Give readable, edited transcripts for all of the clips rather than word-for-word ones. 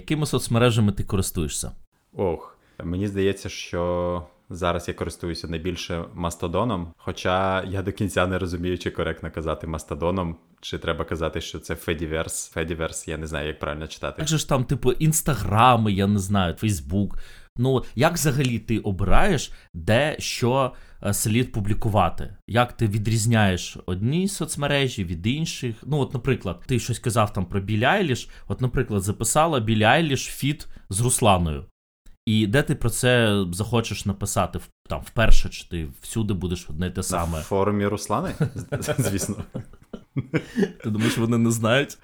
якими соцмережами ти користуєшся? Мені здається, що зараз я користуюся найбільше Мастодоном, хоча я до кінця не розумію, чи коректно казати Мастодоном, чи треба казати, що це Федіверс. Федіверс, я не знаю, як правильно читати. Так же ж там, Інстаграми, я не знаю, Фейсбук. Як взагалі ти обираєш, де що слід публікувати? Як ти відрізняєш одні соцмережі від інших? Наприклад, ти щось казав там про Біллі Айліш. Наприклад, записала Біллі Айліш фіт з Русланою. І де ти про це захочеш написати? Там вперше, чи ти всюди будеш одне й те саме? На форумі Руслани? Звісно. Ти думаєш, вони не знають?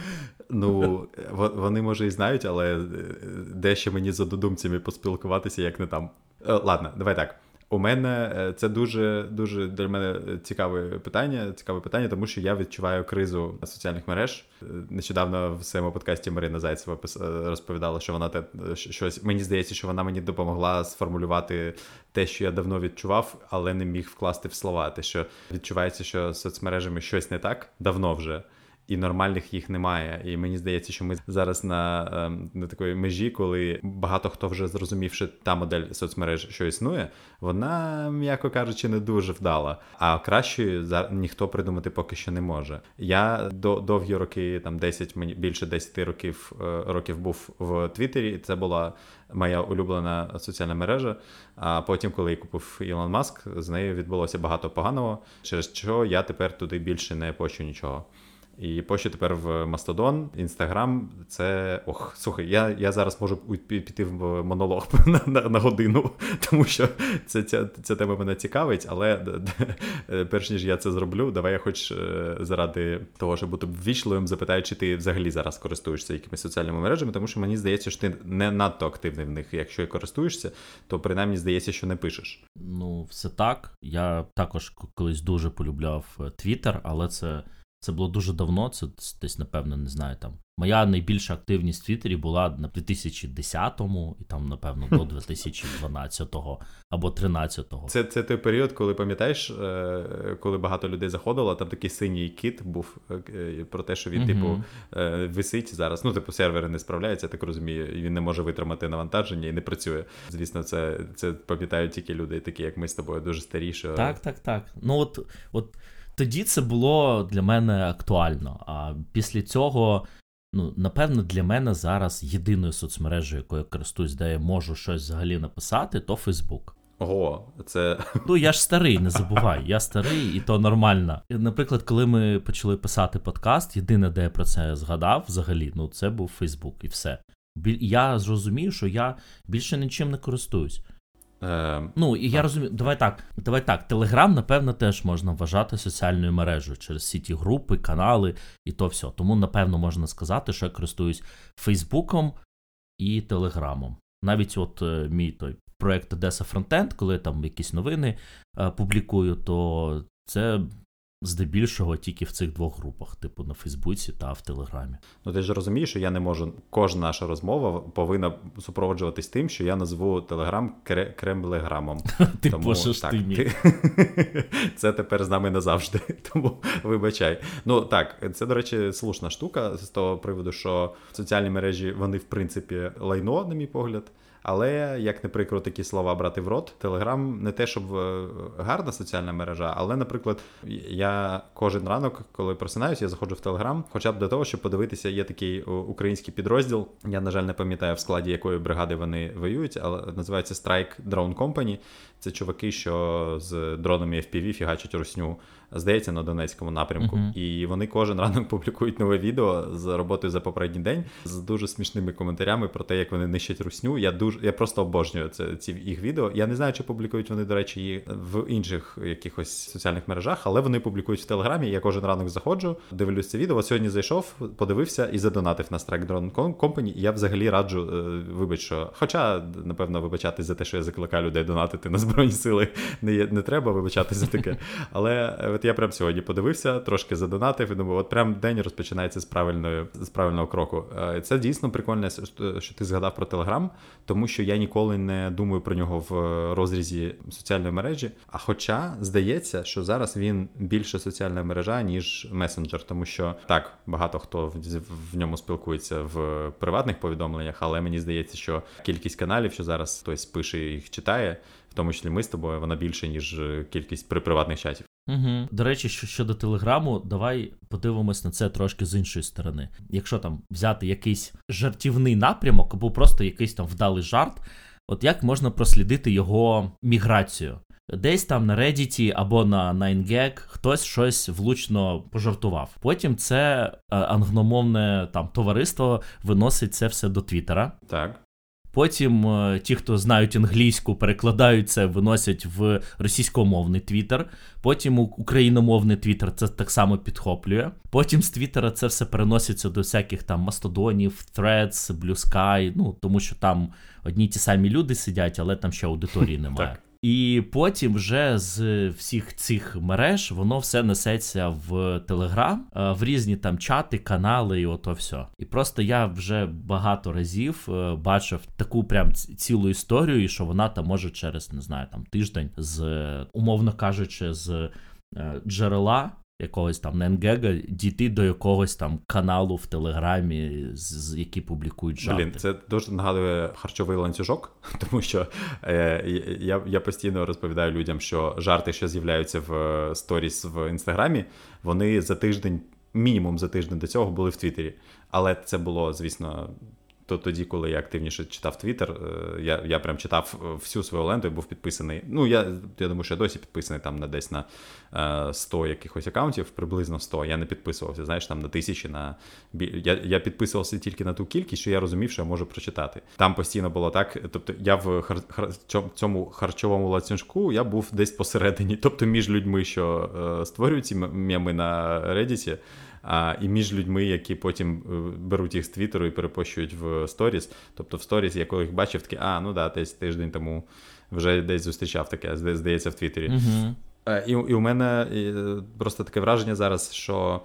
Вони, може, і знають, але де ще мені з однодумцями поспілкуватися, як не там. Ладно, давай так. У мене це дуже для мене цікаве питання, тому що я відчуваю кризу соціальних мереж. Нещодавно в своєму подкасті Марина Зайцева розповідала, що вона щось, мені здається, що вона мені допомогла сформулювати те, що я давно відчував, але не міг вкласти в слова. Те, що відчувається, що з соцмережами щось не так, давно вже. І нормальних їх немає. І мені здається, що ми зараз на такої межі, коли багато хто вже зрозумів, що та модель соцмереж, що існує, вона, м'яко кажучи, не дуже вдала. А кращої ніхто придумати поки що не може. Я довгі роки, більше 10 років був в Твіттері, і це була моя улюблена соціальна мережа. А потім, коли її купив Ілон Маск, з нею відбулося багато поганого, через що я тепер туди більше не пощу нічого. І пощу тепер в Мастодон, Інстаграм, це... Слухай, я зараз можу піти в монолог на годину, тому що ця тема мене цікавить, але перш ніж я це зроблю, давай я хоч заради того, щоб бути ввічливим, запитаю, чи ти взагалі зараз користуєшся якимись соціальними мережами, тому що мені здається, що ти не надто активний в них. Якщо і користуєшся, то принаймні здається, що не пишеш. Все так. Я також колись дуже полюбляв Твіттер, але це було дуже давно, це десь, напевно, не знаю, там. Моя найбільша активність в Твіттері була на 2010-му і там, напевно, до 2012-го або 13-го. Це той період, коли, пам'ятаєш, коли багато людей заходило, там такий синій кіт був про те, що він, висить зараз. Сервери не справляються, я так розумію, і він не може витримати навантаження і не працює. Звісно, це пам'ятають тільки люди, такі, як ми з тобою, дуже старі, що... Так. Тоді це було для мене актуально, а після цього, напевно, для мене зараз єдиною соцмережею, якою я користуюсь, де я можу щось взагалі написати, то Фейсбук. Це... Я ж старий, не забувай, я старий, і то нормально. Наприклад, коли ми почали писати подкаст, єдине, де я про це згадав взагалі, це був Фейсбук, і все. Я зрозумів, що я більше нічим не користуюсь. Я розумію, давай так, Телеграм, напевно, теж можна вважати соціальною мережею через всі ті групи, канали і то все. Тому, напевно, можна сказати, що я користуюсь Фейсбуком і Телеграмом. Навіть мій той проєкт Одеса Фронтенд, коли я там якісь новини публікую, то це здебільшого тільки в цих двох групах, на Фейсбуці та в Телеграмі. Ти ж розумієш, що я не можу, кожна наша розмова повинна супроводжуватись тим, що я назву Телеграм кремлеграмом. Ти пошиш ти мій. Це тепер з нами назавжди, тому вибачай. Це, до речі, слушна штука з того приводу, що соціальні мережі, вони, в принципі, лайно, на мій погляд. Але, як не прикро такі слова брати в рот, Телеграм не те, щоб гарна соціальна мережа, але, наприклад, я кожен ранок, коли просинаюся, я заходжу в Телеграм, хоча б для того, щоб подивитися, є такий український підрозділ, я, на жаль, не пам'ятаю, в складі якої бригади вони воюють, але називається Strike Drone Company. Це чуваки, що з дронами FPV фігачать русню, здається, на Донецькому напрямку. І вони кожен ранок публікують нове відео з роботою за попередній день з дуже смішними коментарями про те, як вони нищать русню. Я просто обожнюю ці їх відео. Я не знаю, чи публікують вони, до речі, їх в інших якихось соціальних мережах, але вони публікують в Телеграмі. Я кожен ранок заходжу, дивлюсь це відео. Сьогодні зайшов, подивився і задонатив на Strike Drone Company. Я взагалі раджу, хоча, напевно, вибачатись за те, що я закликаю людей донатити на Збройні Сили, не треба вибачатись за таке. Але от я прям сьогодні подивився, трошки задонатив і думаю, от прям день розпочинається з правильного кроку. Це дійсно прикольно, що ти згадав про Telegram, тому що я ніколи не думаю про нього в розрізі соціальної мережі, а хоча здається, що зараз він більше соціальна мережа, ніж месенджер, тому що так, багато хто в ньому спілкується в приватних повідомленнях, але мені здається, що кількість каналів, що зараз хтось пише і їх читає, в тому числі ми з тобою, вона більше, ніж кількість приватних чатів. Угу. До речі, щодо Телеграму, давай подивимось на це трошки з іншої сторони. Якщо там взяти якийсь жартівний напрямок, або просто якийсь там вдалий жарт, от як можна прослідити його міграцію? Десь там на Reddit або на 9gag хтось щось влучно пожартував. Потім це англомовне там товариство виносить це все до Твіттера. Так. Потім ті, хто знають англійську, перекладають це, виносять в російськомовний Твіттер. Потім україномовний Твіттер це так само підхоплює. Потім з Твіттера це все переноситься до всяких там мастодонів, Threads, Blue Sky, ну, тому що там одні ті самі люди сидять, але там ще аудиторії немає. І потім вже з всіх цих мереж воно все несеться в Телеграм, в різні там чати, канали і ото все. І просто я вже багато разів бачив таку прям цілу історію, і що вона там може через, не знаю, там тиждень умовно кажучи, з джерела якогось там 9gag дійти до якогось там каналу в Телеграмі, які публікують жарти. Блін, це дуже нагадує харчовий ланцюжок, тому що я постійно розповідаю людям, що жарти, що з'являються в сторіс в Інстаграмі, вони за тиждень, мінімум за тиждень до цього були в Твіттері. Але це було, звісно, тоді, коли я активніше читав Твіттер, я прям читав всю свою ленту і був підписаний. Ну, я думаю, що я досі підписаний там десь на 100 якихось акаунтів, приблизно 100. Я не підписувався, знаєш, там на 1000, я підписувався тільки на ту кількість, що я розумів, що я можу прочитати. Там постійно було так, тобто я в цьому харчовому ланцюжку я був десь посередині, тобто між людьми, що створюють ці меми на Reddit, і між людьми, які потім беруть їх з Твіттеру і перепощують в сторіс. Тобто в сторіс, я коли їх бачив, такі, десь тиждень тому вже десь зустрічав таке, здається, в Твіттері. Угу. І у мене просто таке враження зараз, що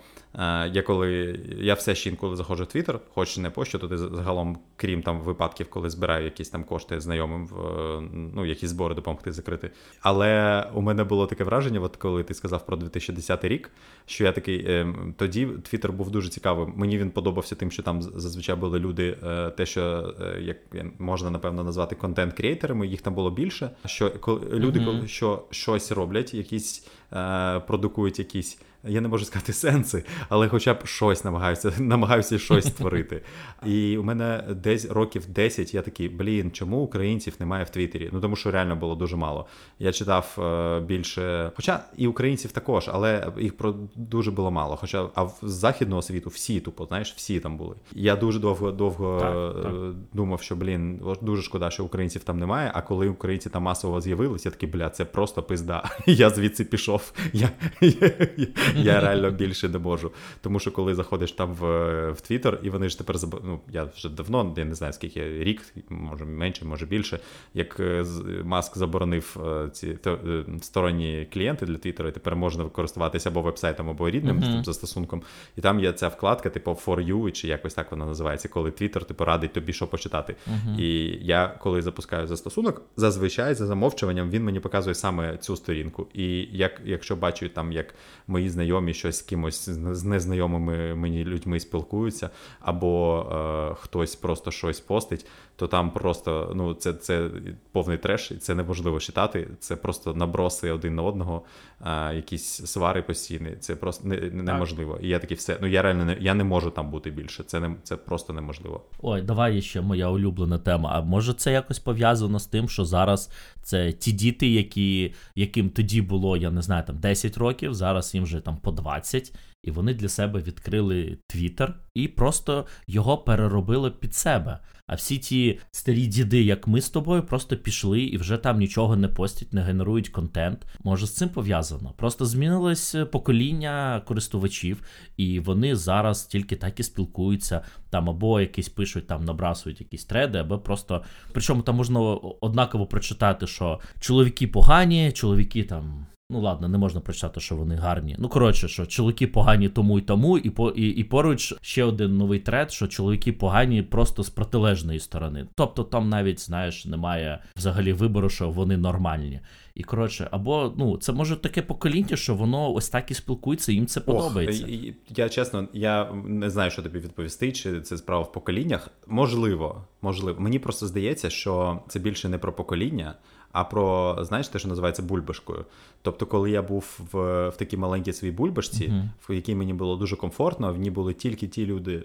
я все ще інколи заходжу в Твіттер, хоч не пощу, туди загалом, крім там випадків, коли збираю якісь там кошти знайомим, якісь збори допомогти закрити. Але у мене було таке враження, от коли ти сказав про 2010 рік, що я такий, тоді Твіттер був дуже цікавим. Мені він подобався тим, що там зазвичай були люди, те, що як можна, напевно, назвати контент-кріейтерами, їх там було більше, що люди, що щось роблять, якісь продукують якісь, я не можу сказати сенси, але хоча б щось намагаюся щось створити. І у мене десь років 10 я такий, чому українців немає в Твіттері? Ну, тому що реально було дуже мало. Я читав більше, хоча і українців також, але їх дуже було мало. Хоча, з західного світу всі там були. Я дуже довго думав, що, дуже шкода, що українців там немає, а коли українці там масово з'явилися, я такий, це просто пизда. Я звідси пішов. Я реально більше не можу. Тому що коли заходиш там в Твіттер, і вони ж тепер, я вже давно, я не знаю скільки, рік, може менше, може більше, як Маск заборонив ці сторонні клієнти для Твіттера, і тепер можна користуватися або вебсайтом, або рідним застосунком. І там є ця вкладка, типу For You, чи якось так вона називається, коли Твіттер радить тобі, що почитати. І я, коли запускаю застосунок, зазвичай за замовчуванням він мені показує саме цю сторінку. І якщо бачу там, як мої знайомі щось з кимось, з незнайомими мені людьми спілкуються, або хтось просто щось постить, то там просто, це повний треш, і це неможливо читати, це просто наброси один на одного, якісь свари постійні, це просто неможливо. І я такий, все, я реально я не можу там бути більше, це просто неможливо. Ой, давай ще моя улюблена тема, а може це якось пов'язано з тим, що зараз це ті діти, яким тоді було, я не знаю, там 10 років, зараз їм вже там по 20, і вони для себе відкрили Твіттер і просто його переробили під себе. А всі ті старі діди, як ми з тобою, просто пішли і вже там нічого не постять, не генерують контент. Може, з цим пов'язано? Просто змінилось покоління користувачів, і вони зараз тільки так і спілкуються, там або якісь пишуть, там набрасують якісь треди, або просто... Причому там можна однаково прочитати, що чоловіки погані, чоловіки там Ну ладно, не можна прочитати, що вони гарні. Ну коротше, що чоловіки погані тому і тому, і поруч ще один новий тред, що чоловіки погані просто з протилежної сторони. Тобто там навіть, знаєш, немає взагалі вибору, що вони нормальні. І коротше, або, ну, це може таке покоління, що воно ось так і спілкується, їм це подобається. Я чесно, я не знаю, що тобі відповісти, чи це справа в поколіннях. Можливо. Мені просто здається, що це більше не про покоління, а про, знаєш, те, що називається бульбашкою. Тобто, коли я був в такій маленькій своїй бульбашці, в якій мені було дуже комфортно, в ній були тільки ті люди,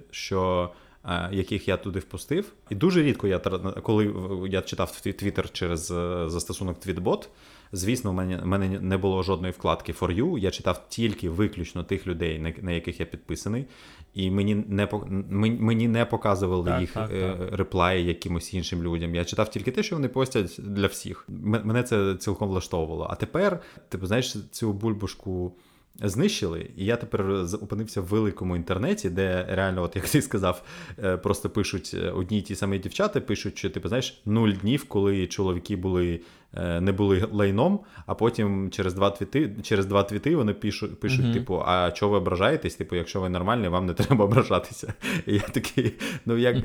яких я туди впустив. І дуже рідко, коли я читав Twitter через застосунок Tweetbot, звісно, в мене не було жодної вкладки For You, я читав тільки виключно тих людей, на яких я підписаний, і мені не показували їх реплаї якимось іншим людям. Я читав тільки те, що вони постять для всіх. Мене це цілком влаштовувало. А тепер, ти знаєш, цю бульбашку знищили, і я тепер опинився в великому інтернеті, де реально, от як ти сказав, просто пишуть одні й ті самі дівчата, пишуть, що, типу, знаєш, 0 днів, коли чоловіки не були лайном, а потім через два твіти вони пишуть, типу, а чого ви ображаєтесь? Типу, якщо ви нормальні, вам не треба ображатися. І я такий, ну, як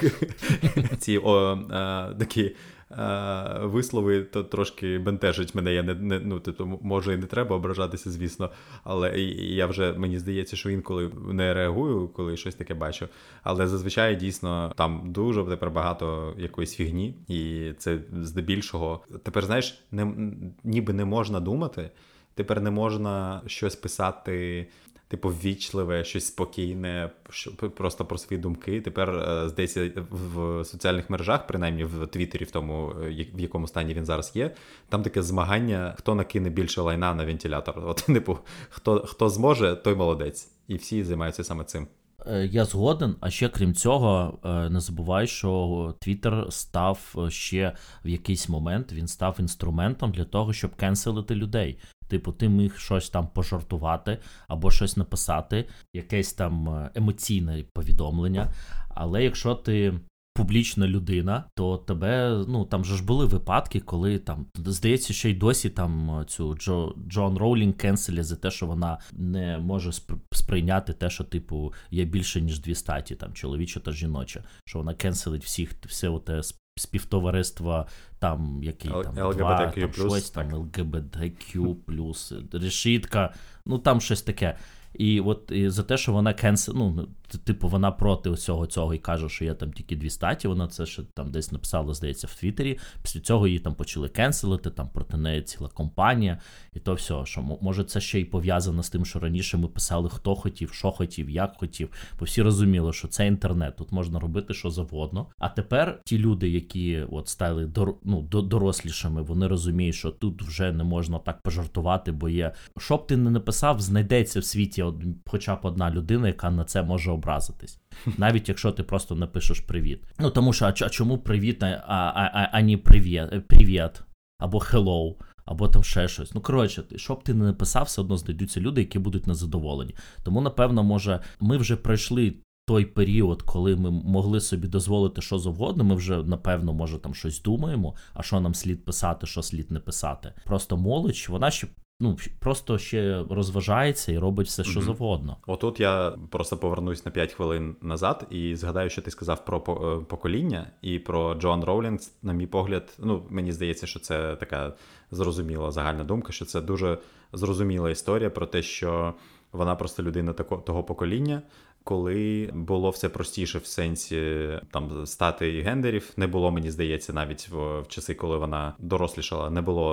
ці такі вислови, то трошки бентежить мене. Я може і не треба ображатися, звісно, але мені здається, що інколи не реагую, коли щось таке бачу. Але зазвичай дійсно там дуже тепер багато якоїсь фігні, і це здебільшого. Тепер, знаєш, ніби не можна думати, тепер не можна щось писати, типу, ввічливе, щось спокійне, просто про свої думки. Тепер, здається, в соціальних мережах, принаймні в Твіттері, в тому, в якому стані він зараз є, там таке змагання, хто накине більше лайна на вентилятор. От, типу, хто зможе, той молодець. І всі займаються саме цим. Я згоден, а ще крім цього, не забувай, що Твіттер став ще в якийсь момент, він став інструментом для того, щоб кенселити людей. Типу, ти міг щось там пожартувати або щось написати, якесь там емоційне повідомлення, але якщо ти публічна людина, то тебе, ну, там же ж були випадки, коли там, здається, ще й досі там цю Джон Роулінг кенселять за те, що вона не може сприйняти те, що, типу, є більше, ніж 2 статі, там, чоловіча та жіноча, що вона кенселить все оте співтовариства, там, який там, LGBTQ+, щось там, LGBTQ+, решітка, ну, там щось таке. І от і за те, що вона типу, вона проти усього цього і каже, що є там тільки 2 статі, вона це ще там десь написала, здається, в Твіттері. Після цього її там почали кенселити, там проти неї ціла компанія, і то все, що може це ще й пов'язано з тим, що раніше ми писали, хто хотів, що хотів, як хотів, бо всі розуміли, що це інтернет, тут можна робити що завгодно. А тепер ті люди, які от стали дорослішими, вони розуміють, що тут вже не можна так пожартувати, бо є, що б ти не написав, знайдеться в світі хоча б одна людина, яка на це може образитись. Навіть якщо ти просто напишеш привіт. Ну, тому що, а чому привіт, а не привіт, або hello, або там ще щось. Ну, коротше, що б ти не написав, все одно знайдуться люди, які будуть незадоволені. Тому, напевно, може, ми вже пройшли той період, коли ми могли собі дозволити що завгодно, ми вже, напевно, може, там щось думаємо, а що нам слід писати, що слід не писати. Просто молодь, вона ще просто ще розважається і робить все, що завгодно. Отут я просто повернусь на 5 хвилин назад і згадаю, що ти сказав про покоління і про Джоан Роулінг. На мій погляд, мені здається, що це така зрозуміла загальна думка, що це дуже зрозуміла історія про те, що вона просто людина того покоління, коли було все простіше в сенсі там стати і гендерів. Не було, мені здається, навіть в часи, коли вона дорослішала,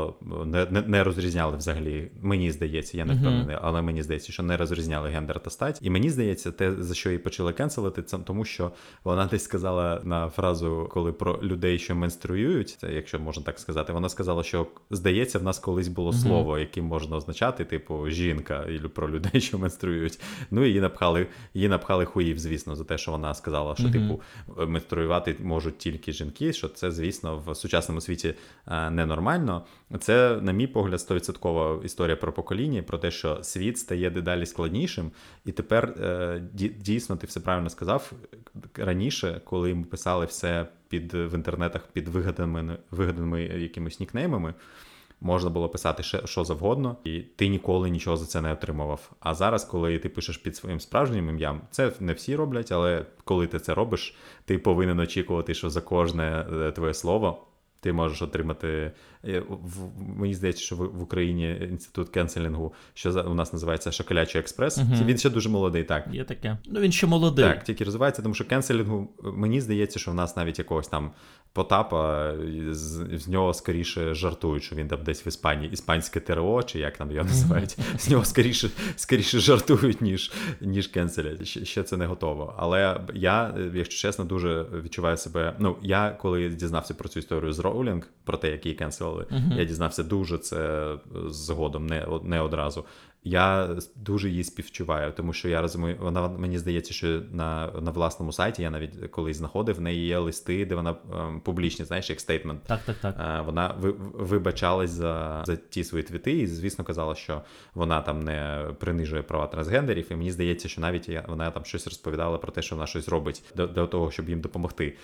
не розрізняли взагалі, мені здається, я не впевнений, але мені здається, що не розрізняли гендер та стать. І мені здається, те, за що її почали кенселити, це тому, що вона десь сказала на фразу, коли про людей, що менструюють, це, якщо можна так сказати, вона сказала, що, здається, в нас колись було слово, яким можна означати, типу, жінка, і про людей, що менструюють. Ну, і її напхали хуїв, звісно, за те, що вона сказала, що, типу, менструювати можуть тільки жінки, що це, звісно, в сучасному світі ненормально. Це, на мій погляд, 100% історія про покоління, про те, що світ стає дедалі складнішим, і тепер, дійсно, ти все правильно сказав, раніше, коли ми писали все в інтернетах під вигаданими якимись нікнеймами, можна було писати що завгодно, і ти ніколи нічого за це не отримував. А зараз, коли ти пишеш під своїм справжнім ім'ям, це не всі роблять, але коли ти це робиш, ти повинен очікувати, що за кожне твоє слово ти можеш отримати. Мені здається, що в Україні інститут кенселінгу, що у нас називається Шоколячий експрес. Він ще дуже молодий, так. Є таке. Ну, він ще молодий. Так, тільки розвивається, тому що кенселінгу, мені здається, що в нас навіть якогось там Потапа, з нього скоріше жартують, що він там десь в Іспанії, іспанське ТРО, чи як там його називають, з нього скоріше жартують, ніж кенселять. Ще це не готово. Але я, якщо чесно, дуже відчуваю себе, я коли дізнався про цю історію з Роулінг, про те, як її кенселили, я дізнався дуже це згодом, не одразу. Я дуже її співчуваю, тому що я розумію, вона, мені здається, що на власному сайті, я навіть колись знаходив, в неї є листи, де вона публічні, знаєш, як стейтмент. Так. Вона вибачалась за ті свої твіти і, звісно, казала, що вона там не принижує права трансгендерів, і мені здається, що навіть вона там щось розповідала про те, що вона щось робить для того, щоб їм допомогти.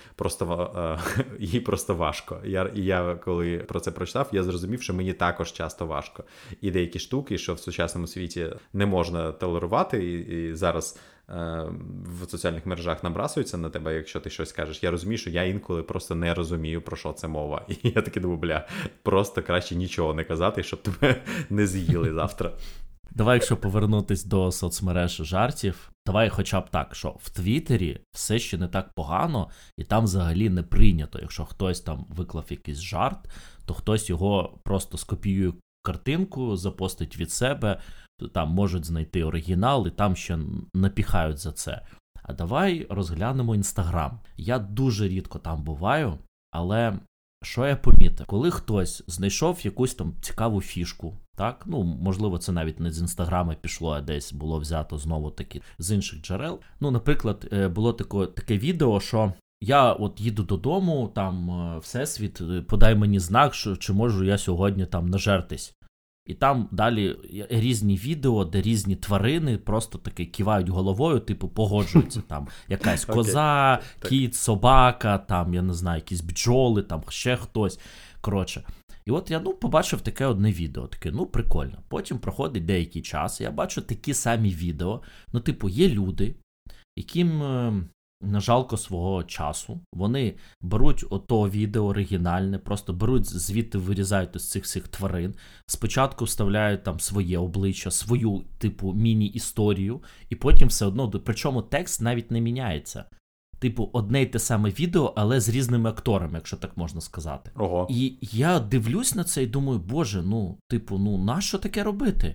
Їй просто важко. Я коли про це прочитав, я зрозумів, що мені також часто важко. І деякі штуки, що в сучасному світі не можна толерувати, і зараз в соціальних мережах набрасуються на тебе, якщо ти щось кажеш. Я розумію, що я інколи просто не розумію, про що це мова. І я таки думаю, просто краще нічого не казати, щоб тебе не з'їли завтра. Давай, якщо повернутись до соцмереж жартів, давай хоча б так, що в Твіттері все ще не так погано, і там взагалі не прийнято. Якщо хтось там виклав якийсь жарт, то хтось його просто скопіює картинку, запостить від себе, там можуть знайти оригінал, і там ще напіхають за це. А давай розглянемо Інстаграм. Я дуже рідко там буваю, але що я помітив? Коли хтось знайшов якусь там цікаву фішку, так, можливо, це навіть не з Інстаграма пішло, а десь було взято знову-таки з інших джерел. Наприклад, було таке відео, що я от їду додому, там Всесвіт, подай мені знак, чи можу я сьогодні там нажертись. І там далі різні відео, де різні тварини просто таки кивають головою, типу погоджуються. Там якась коза, кіт, собака, там, я не знаю, якісь бджоли, там ще хтось. Коротше. І от я, побачив таке одне відео, таке, прикольно. Потім проходить деякий час, я бачу такі самі відео. Є люди, яким не жалко свого часу. Вони беруть ото відео оригінальне, просто беруть, звідти вирізають з цих всіх тварин, спочатку вставляють там своє обличчя, свою, міні-історію, і потім все одно, причому текст навіть не міняється. Одне й те саме відео, але з різними акторами, якщо так можна сказати. Ого. І я дивлюсь на це і думаю, боже, нащо таке робити?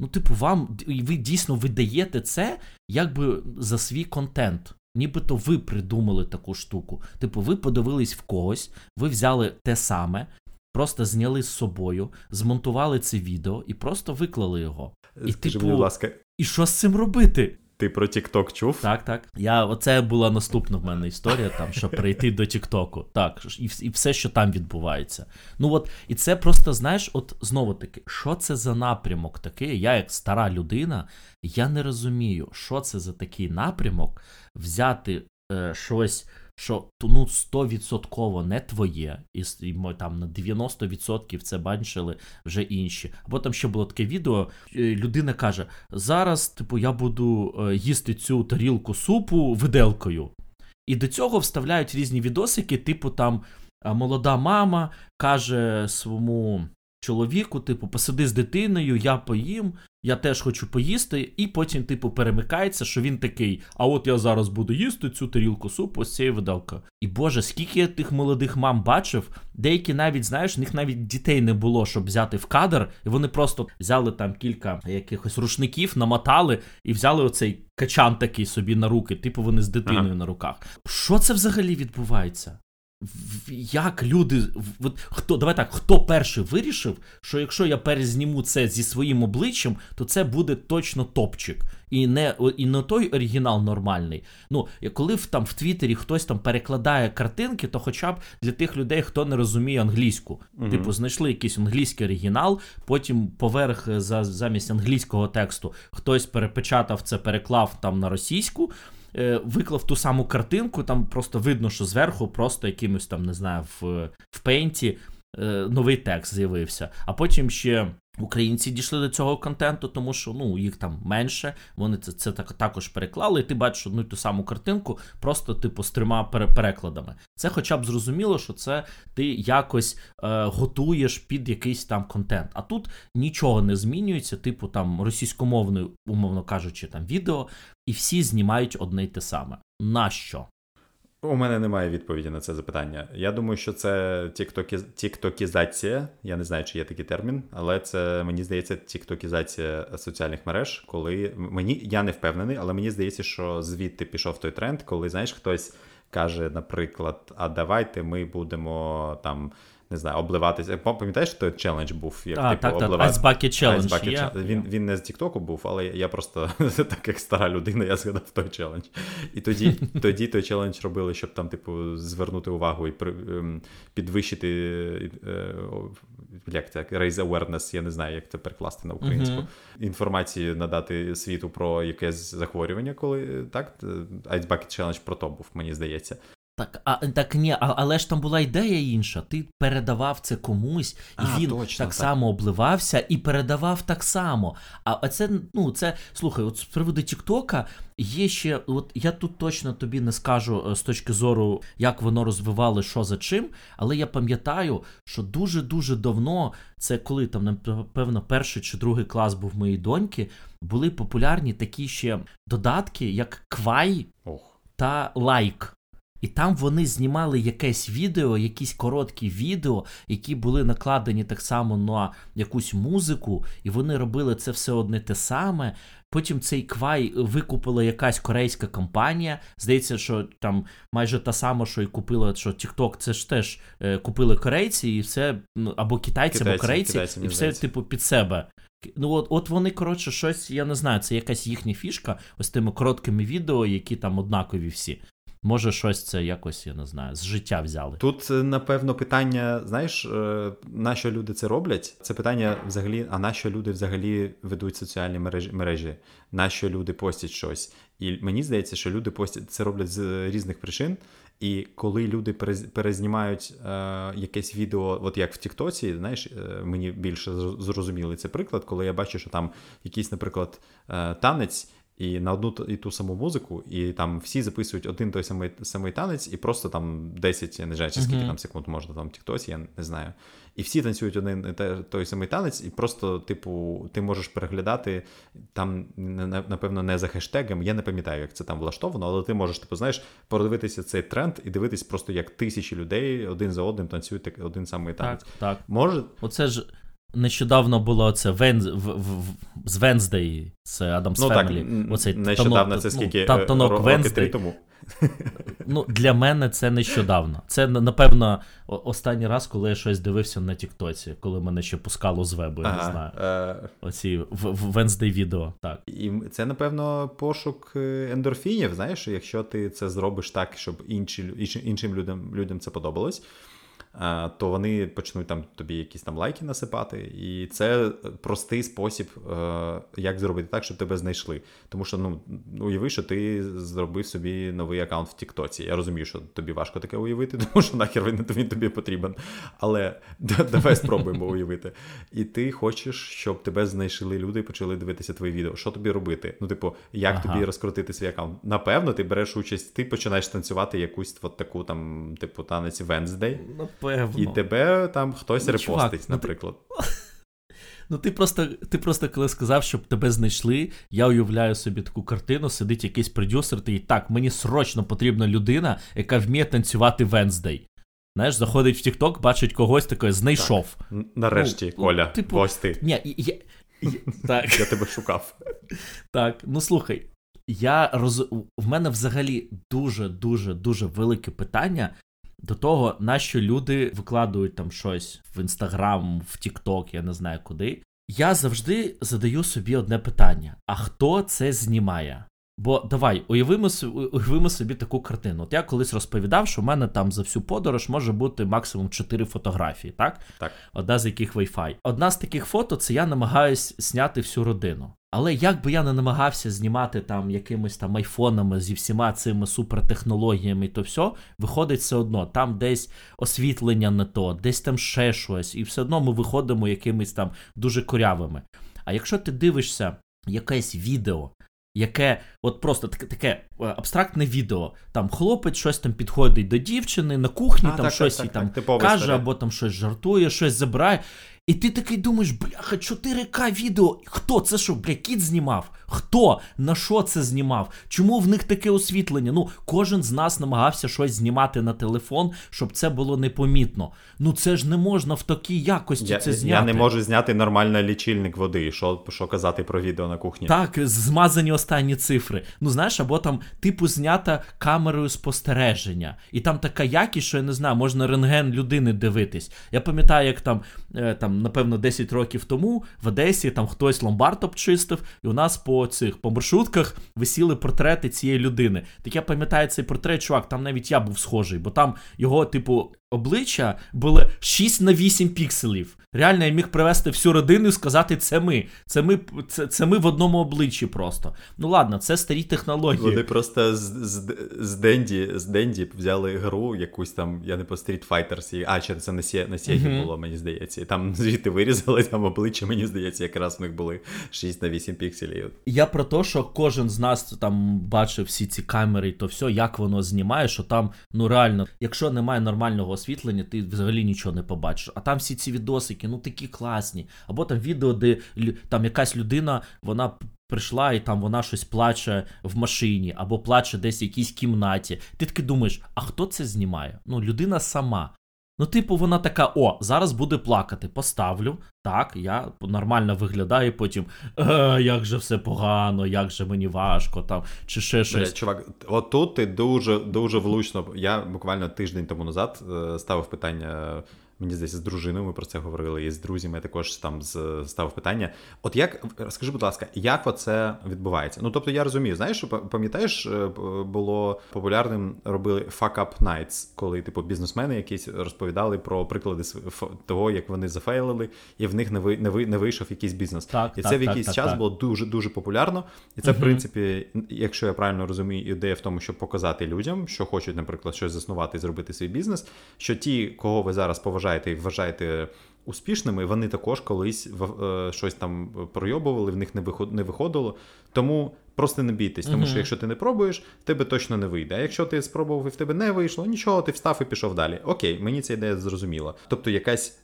Ви дійсно видаєте це, якби за свій контент. Нібито ви придумали таку штуку. Ви подивились в когось, ви взяли те саме, просто зняли з собою, змонтували це відео і просто виклали його. Скажи мені, будь ласка. І що з цим робити? Ти про TikTok чув? Так. Оце була наступна в мене історія, там, щоб перейти до TikTok. Так, і все, що там відбувається. І це просто, знаєш, знову-таки, що це за напрямок такий? Я, як стара людина, я не розумію, що це за такий напрямок взяти щось, що 100% не твоє, і там на 90% це баншили вже інші. Або там ще було таке відео, людина каже, зараз, я буду їсти цю тарілку супу виделкою. І до цього вставляють різні відосики, там молода мама каже своєму чоловіку, посиди з дитиною, я поїм, я теж хочу поїсти, і потім, перемикається, що він такий, а от я зараз буду їсти цю тарілку супу з цією виделкою. І, боже, скільки я тих молодих мам бачив, деякі навіть, знаєш, в них навіть дітей не було, щоб взяти в кадр, і вони просто взяли там кілька якихось рушників, намотали, і взяли оцей качан такий собі на руки, вони з дитиною на руках. Що це взагалі відбувається? Як люди, хто перший вирішив, що якщо я перезніму це зі своїм обличчям, то це буде точно топчик. І не той оригінал нормальний. Коли в Твіттері хтось там перекладає картинки, то хоча б для тих людей, хто не розуміє англійську. Знайшли якийсь англійський оригінал, потім поверх замість англійського тексту хтось перепечатав це, переклав там на російську, виклав ту саму картинку, там просто видно, що зверху просто якимось там, не знаю, в пейнті новий текст з'явився. А потім ще українці дійшли до цього контенту, тому що, їх там менше, вони це також переклали, і ти бачиш одну й ту саму картинку, просто, з 3 перекладами. Це хоча б зрозуміло, що це ти якось готуєш під якийсь там контент. А тут нічого не змінюється, там російськомовною, умовно кажучи, там відео, і всі знімають одне й те саме. Нащо? У мене немає відповіді на це запитання. Я думаю, що це тіктокізація. Я не знаю, чи є такий термін, але це, мені здається, тіктокізація соціальних мереж, коли я не впевнений, але мені здається, що звідти пішов той тренд, коли, знаєш, хтось каже, наприклад, а давайте ми будемо там, не знаю, обливатися. Пам'ятаєш, що той челендж був? Так, Ice Bucket Challenge. Він не з Тіктоку був, але я просто, так як стара людина, я згадав той челендж. І тоді той челендж робили, щоб там, звернути увагу і підвищити, як це, raise awareness, я не знаю, як це перекласти на українську. Інформацію надати світу про якесь захворювання, коли, так? Ice Bucket Challenge про то був, мені здається. Але ж там була ідея інша. Ти передавав це комусь, і він точно, само обливався і передавав так само. А це, слухай, от з приводу Тіктока є ще, от я тут точно тобі не скажу з точки зору, як воно розвивало, що за чим, але я пам'ятаю, що дуже-дуже давно, це коли там, напевно, 1 чи 2 клас був моєї доньки, були популярні такі ще додатки, як Квай та Лайк. І там вони знімали якесь відео, якісь короткі відео, які були накладені так само на якусь музику, і вони робили це все одне те саме. Потім цей Квай викупила якась корейська компанія. Здається, що там майже та сама, що і купила, що TikTok, це ж теж купили корейці, і все, або китайці, або корейці, і все, під себе. От вони, коротше, щось, я не знаю, це якась їхня фішка, ось тими короткими відео, які там однакові всі. Може, щось це якось, я не знаю, з життя взяли. Тут, напевно, питання, знаєш, на що люди це роблять? Це питання взагалі, а на що люди взагалі ведуть соціальні мережі? На що люди постять щось? І мені здається, що люди постять це роблять з різних причин. І коли люди перезнімають якесь відео, от як в Тіктоці, знаєш, мені більше зрозумілий це приклад, коли я бачу, що там якийсь, наприклад, танець, і на одну і ту саму музику, і там всі записують один той самий танець, і просто там 10, я не знаю, чи скільки там секунд можна там в Тіктосі, я не знаю. І всі танцюють один той самий танець, і просто, ти можеш переглядати там, напевно, не за хештегом, я не пам'ятаю, як це там влаштовано, але ти можеш, подивитися цей тренд і дивитись просто, як тисячі людей один за одним танцюють один самий танець. Так. Може... Оце ж нещодавно було це з Wednesday, це Addams Family. Оцей нещодавно, це скільки роки 3 тому. Для мене це нещодавно. Це, напевно, останній раз, коли я щось дивився на Тіктоці, коли мене ще пускало з вебу, я не знаю. Оці Wednesday відео, так. І це, напевно, пошук ендорфінів, знаєш, якщо ти це зробиш так, щоб іншим людям це подобалось, то вони почнуть там тобі якісь там лайки насипати, і це простий спосіб, як зробити так, щоб тебе знайшли. Тому що, уяви, що ти зробив собі новий аккаунт в Тіктоці. Я розумію, що тобі важко таке уявити, тому що нахер він тобі потрібен. Але давай спробуємо уявити. І ти хочеш, щоб тебе знайшли люди і почали дивитися твої відео. Що тобі робити? Як тобі розкрутити свій аккаунт? Напевно, ти береш участь, ти починаєш танцювати якусь от таку там, танець Wednesday. І тебе там хтось репостить, наприклад. Ти просто коли сказав, щоб тебе знайшли, я уявляю собі таку картину, сидить якийсь продюсер, і так, мені срочно потрібна людина, яка вміє танцювати Wednesday. Знаєш, заходить в TikTok, бачить когось таке, знайшов. Так. Нарешті, Коля, ось ти. Так. Я тебе шукав. Так, слухай, в мене взагалі дуже велике питання до того, на що люди викладають там щось в Інстаграм, в Тікток, я не знаю куди. Я завжди задаю собі одне питання. А хто це знімає? Бо давай, уявимо собі таку картину. От я колись розповідав, що в мене там за всю подорож може бути максимум 4 фотографії, так? Так. Одна з яких Wi-Fi. Одна з таких фото – це я намагаюсь зняти всю родину. Але як би я не намагався знімати там якимись там айфонами зі всіма цими супертехнологіями і то все, виходить все одно. Там десь освітлення не то, десь там ще щось. І все одно ми виходимо якимись там дуже корявими. А якщо ти дивишся якесь відео, яке от просто таке абстрактне відео, там хлопець щось там підходить до дівчини на кухні, там щось їй там каже, старий. Або там щось жартує, щось забирає. І ти такий думаєш, бляха, 4К відео, хто це що, бля, кіт знімав? Хто? На що це знімав? Чому в них таке освітлення? Ну, кожен з нас намагався щось знімати на телефон, щоб це було непомітно. Ну, це ж не можна в такій якості це зняти. Я не можу зняти нормальний лічильник води, що казати про відео на кухні. Так, змазані останні цифри. Ну, знаєш, або там, типу, знята камерою спостереження. І там така якість, що, я не знаю, можна рентген людини дивитись. Я пам'ятаю, як там напевно, 10 років тому в Одесі там хтось ломбард обчистив, і у нас по маршрутках висіли портрети цієї людини. Так я пам'ятаю цей портрет, чувак, там навіть я був схожий, бо там його, типу, обличчя було 6x8 пікселів. Реально, я міг привести всю родину і сказати, це ми. Це ми в одному обличчі просто. Ну ладно, це старі технології. Вони просто з Денді взяли гру якусь там, я не по Street Fighters, чи це на Сегі було, мені здається. І там звідти вирізали там обличчя, мені здається, якраз в них були 6x8 пікселів. Я про те, що кожен з нас там бачив всі ці камери і то все, як воно знімає, що там, ну реально, якщо немає нормального освітлення, ти взагалі нічого не побачиш. А там всі ці відосики, ну такі класні. Або там відео, де там якась людина, вона прийшла і там вона щось плаче в машині, або плаче десь в якійсь кімнаті. Ти таки думаєш, а хто це знімає? Ну, людина сама. Ну, типу, вона така, зараз буде плакати, поставлю, так, я нормально виглядаю, потім, як же все погано, як же мені важко, там, чи ще щось. Чувак, отут ти дуже, дуже влучно, я буквально тиждень тому назад ставив питання, мені здається, з дружиною ми про це говорили, і з друзями я також там ставив питання. От як, скажи, будь ласка, як оце відбувається? Ну, тобто я розумію, знаєш, що, пам'ятаєш, було популярним, робили fuck up nights, коли, типу, бізнесмени якісь розповідали про приклади того, як вони зафейлили, і в них не вийшов якийсь бізнес. І це в якийсь час було дуже-дуже популярно. І це, в принципі, якщо я правильно розумію, ідея в тому, щоб показати людям, що хочуть, наприклад, щось заснувати і зробити свій бізнес, що ті, кого ви зараз поважаєте і вважаєте успішними, вони також колись щось там пройобували, в них не виходило. Тому просто не бійтесь, тому що якщо ти не пробуєш, в тебе точно не вийде. А якщо ти спробував і в тебе не вийшло, нічого, ти встав і пішов далі. Окей, мені ця ідея зрозуміла. Тобто якась,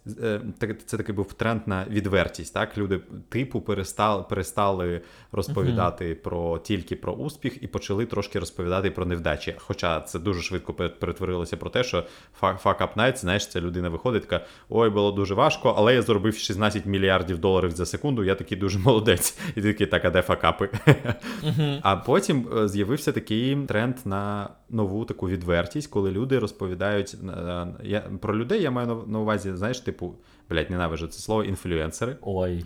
це такий був тренд на відвертість, так? Люди типу перестали розповідати тільки про успіх і почали трошки розповідати про невдачі. Хоча це дуже швидко перетворилося про те, що fuck up nights, знаєш, ця людина виходить, така, ой, було дуже важко, але я зробив 16 мільярдів доларів за секунду, я такий дуже молодець. І ти такий, так, а де факапи? А потім з'явився такий тренд на нову таку відвертість, коли люди розповідають про людей, я маю на увазі, знаєш, типу, ненавижу це слово, інфлюенсери.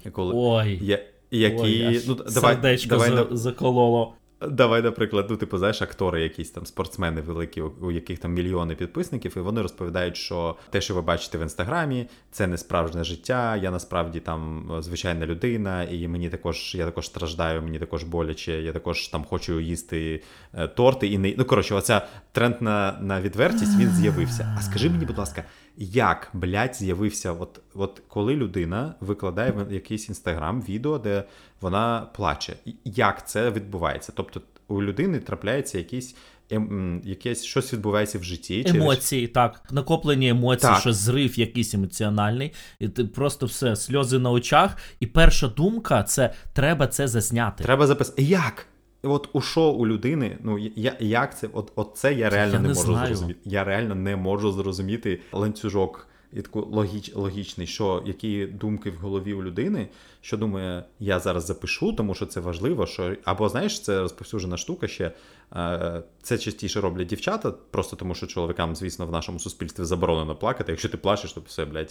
Сердечко закололо. Давай, наприклад, типу, знаєш, актори якісь там, спортсмени великі, у яких там мільйони підписників, і вони розповідають, що те, що ви бачите в Інстаграмі, це не справжнє життя, я насправді там звичайна людина, і я також страждаю, мені також боляче, я також там хочу їсти торти, і не... Ну, коротше, оця тренд на відвертість, він з'явився. А скажи мені, будь ласка, як, з'явився, от коли людина викладає в якийсь Інстаграм відео, де вона плаче, як це відбувається? Тобто у людини трапляється якесь щось відбувається в житті. Емоції, так. Накоплені емоції, що зрив якийсь емоціональний. І ти просто все, сльози на очах. І перша думка – це треба це засняти. Треба записати. Як? От у що у людини, ну як це, от це я реально не можу зрозуміти. Я реально не можу зрозуміти ланцюжок і таку логічний, що які думки в голові у людини, що думає, я зараз запишу, тому що це важливо, що або знаєш, це розповсюджена штука ще. Це частіше роблять дівчата, просто тому що чоловікам, звісно, в нашому суспільстві заборонено плакати. Якщо ти плачеш, то все,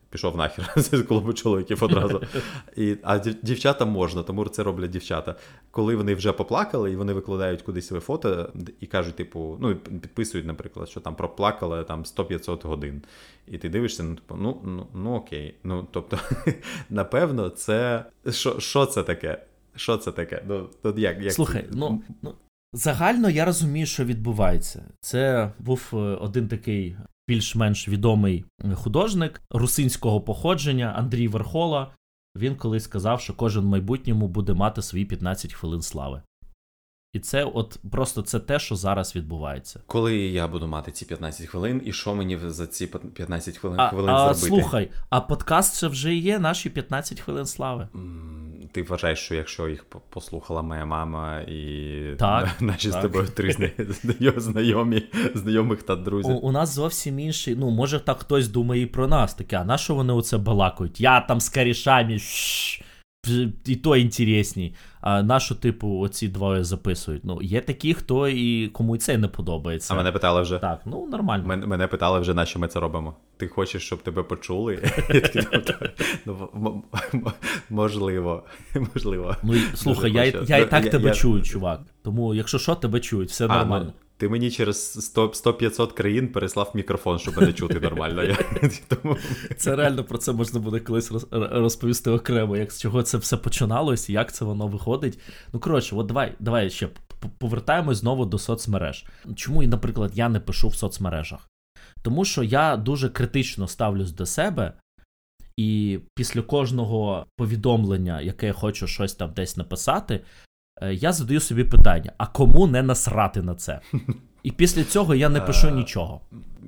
пішов нахер з клубу чоловіків одразу. А дівчатам можна, тому це роблять дівчата. Коли вони вже поплакали, і вони викладають кудись своє фото і кажуть, типу, ну, підписують, наприклад, що там проплакали там 100-500 годин. І ти дивишся, ну, типу, ну окей. Ну, тобто, напевно, це... Що це таке? Що це таке? Ну, тут як Слухай, ну, загально я розумію, що відбувається. Це був один такий більш-менш відомий художник русинського походження Андрій Верхола. Він колись сказав, що кожен в майбутньому буде мати свої 15 хвилин слави. І це от просто це те, що зараз відбувається. Коли я буду мати ці 15 хвилин, і що мені за ці 15 хвилин зробити? Слухай, а подкаст це вже є наші 15 хвилин слави. Ти вважаєш, що якщо їх послухала моя мама і наші так. з тобою три знайомих та друзів? У нас зовсім інший, ну, може так хтось думає і про нас, таке, а на що вони оце балакають? Я там з корішами, і то інтересній. А на що, типу, оці двоє записують? Ну, є такі, хто і кому і це не подобається. А мене питали вже. Так, ну, нормально. Мене питали вже, на що ми це робимо. Ти хочеш, щоб тебе почули? Можливо. Ну, слухай, я і так тебе чую, чувак. Тому, якщо що, тебе чують, все нормально. Ти мені через 100-500 країн переслав мікрофон, щоб мене чути нормально. Це реально, про це можна буде колись розповісти окремо, з чого це все починалось, як це воно виходить. Ну, коротше, от давай ще повертаємось знову до соцмереж. Чому, наприклад, я не пишу в соцмережах? Тому що я дуже критично ставлюсь до себе, і після кожного повідомлення, яке я хочу щось там десь написати, я задаю собі питання, а кому не насрати на це? І після цього я не пишу нічого.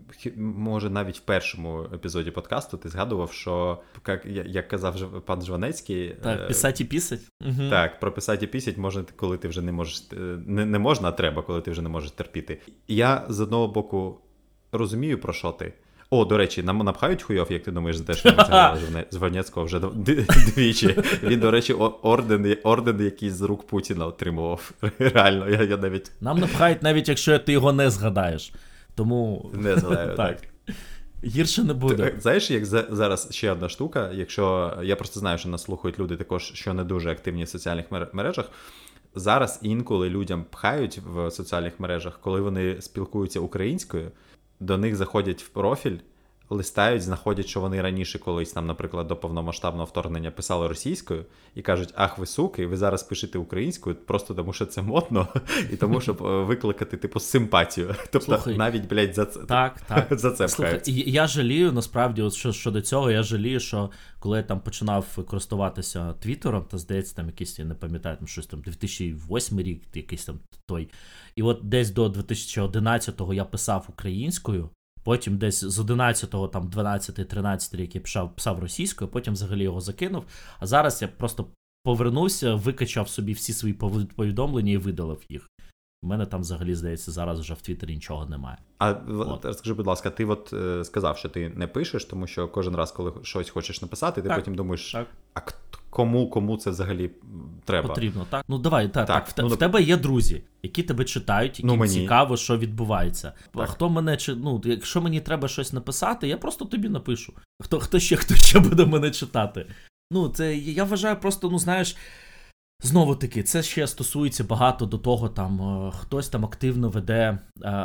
Може, навіть в першому епізоді подкасту ти згадував, що, як казав пан Жванецький... Так, писать і пісять. Угу. Так, про писать і пісять можна, коли ти вже не можеш... Не можна, а треба, коли ти вже не можеш терпіти. Я, з одного боку, розумію, про що ти. О, до речі, нам напхають хуйов, як ти думаєш, за те, що ми згадали Жванецького вже двічі. Він, до речі, орден якийсь з рук Путіна отримував. Реально, я навіть... Нам напхають, навіть якщо ти його не згадаєш. Тому... Не згадаю, так. Гірше не буде. Знаєш, як зараз ще одна штука, якщо... Я просто знаю, що нас слухають люди також, що не дуже активні в соціальних мережах. Зараз інколи людям пхають в соціальних мережах, коли вони спілкуються українською, до них заходять в профіль, листають, знаходять, що вони раніше колись, там, наприклад, до повномасштабного вторгнення писали російською, і кажуть, ах, ви суки, ви зараз пишете українською, просто тому що це модно, і тому, щоб викликати, типу, симпатію. Тобто, слухай, навіть, блядь, за це пхають. Я жалію, насправді, от щодо цього, я жалію, що коли я там починав користуватися Твіттером, то, здається, там якийсь, я не пам'ятаю, там щось там 2008 рік, якийсь там той. І от десь до 2011-го я писав українською, потім десь з 11-го, там 12-13 рік я писав російською, потім взагалі його закинув. А зараз я просто повернувся, викачав собі всі свої повідомлення і видалив їх. У мене там взагалі, здається, зараз вже в Твіттері нічого немає. А скажи, будь ласка, ти от сказав, що ти не пишеш, тому що кожен раз, коли щось хочеш написати, ти потім думаєш, а кому це взагалі треба? Потрібно, так? Ну давай, в тебе є друзі, які тебе читають, яким цікаво, що відбувається. А хто мене, якщо мені треба щось написати, я просто тобі напишу. Хто ще буде мене читати? Ну, це, я вважаю просто, знаєш, знову таки, це ще стосується багато до того, там, хтось там активно веде,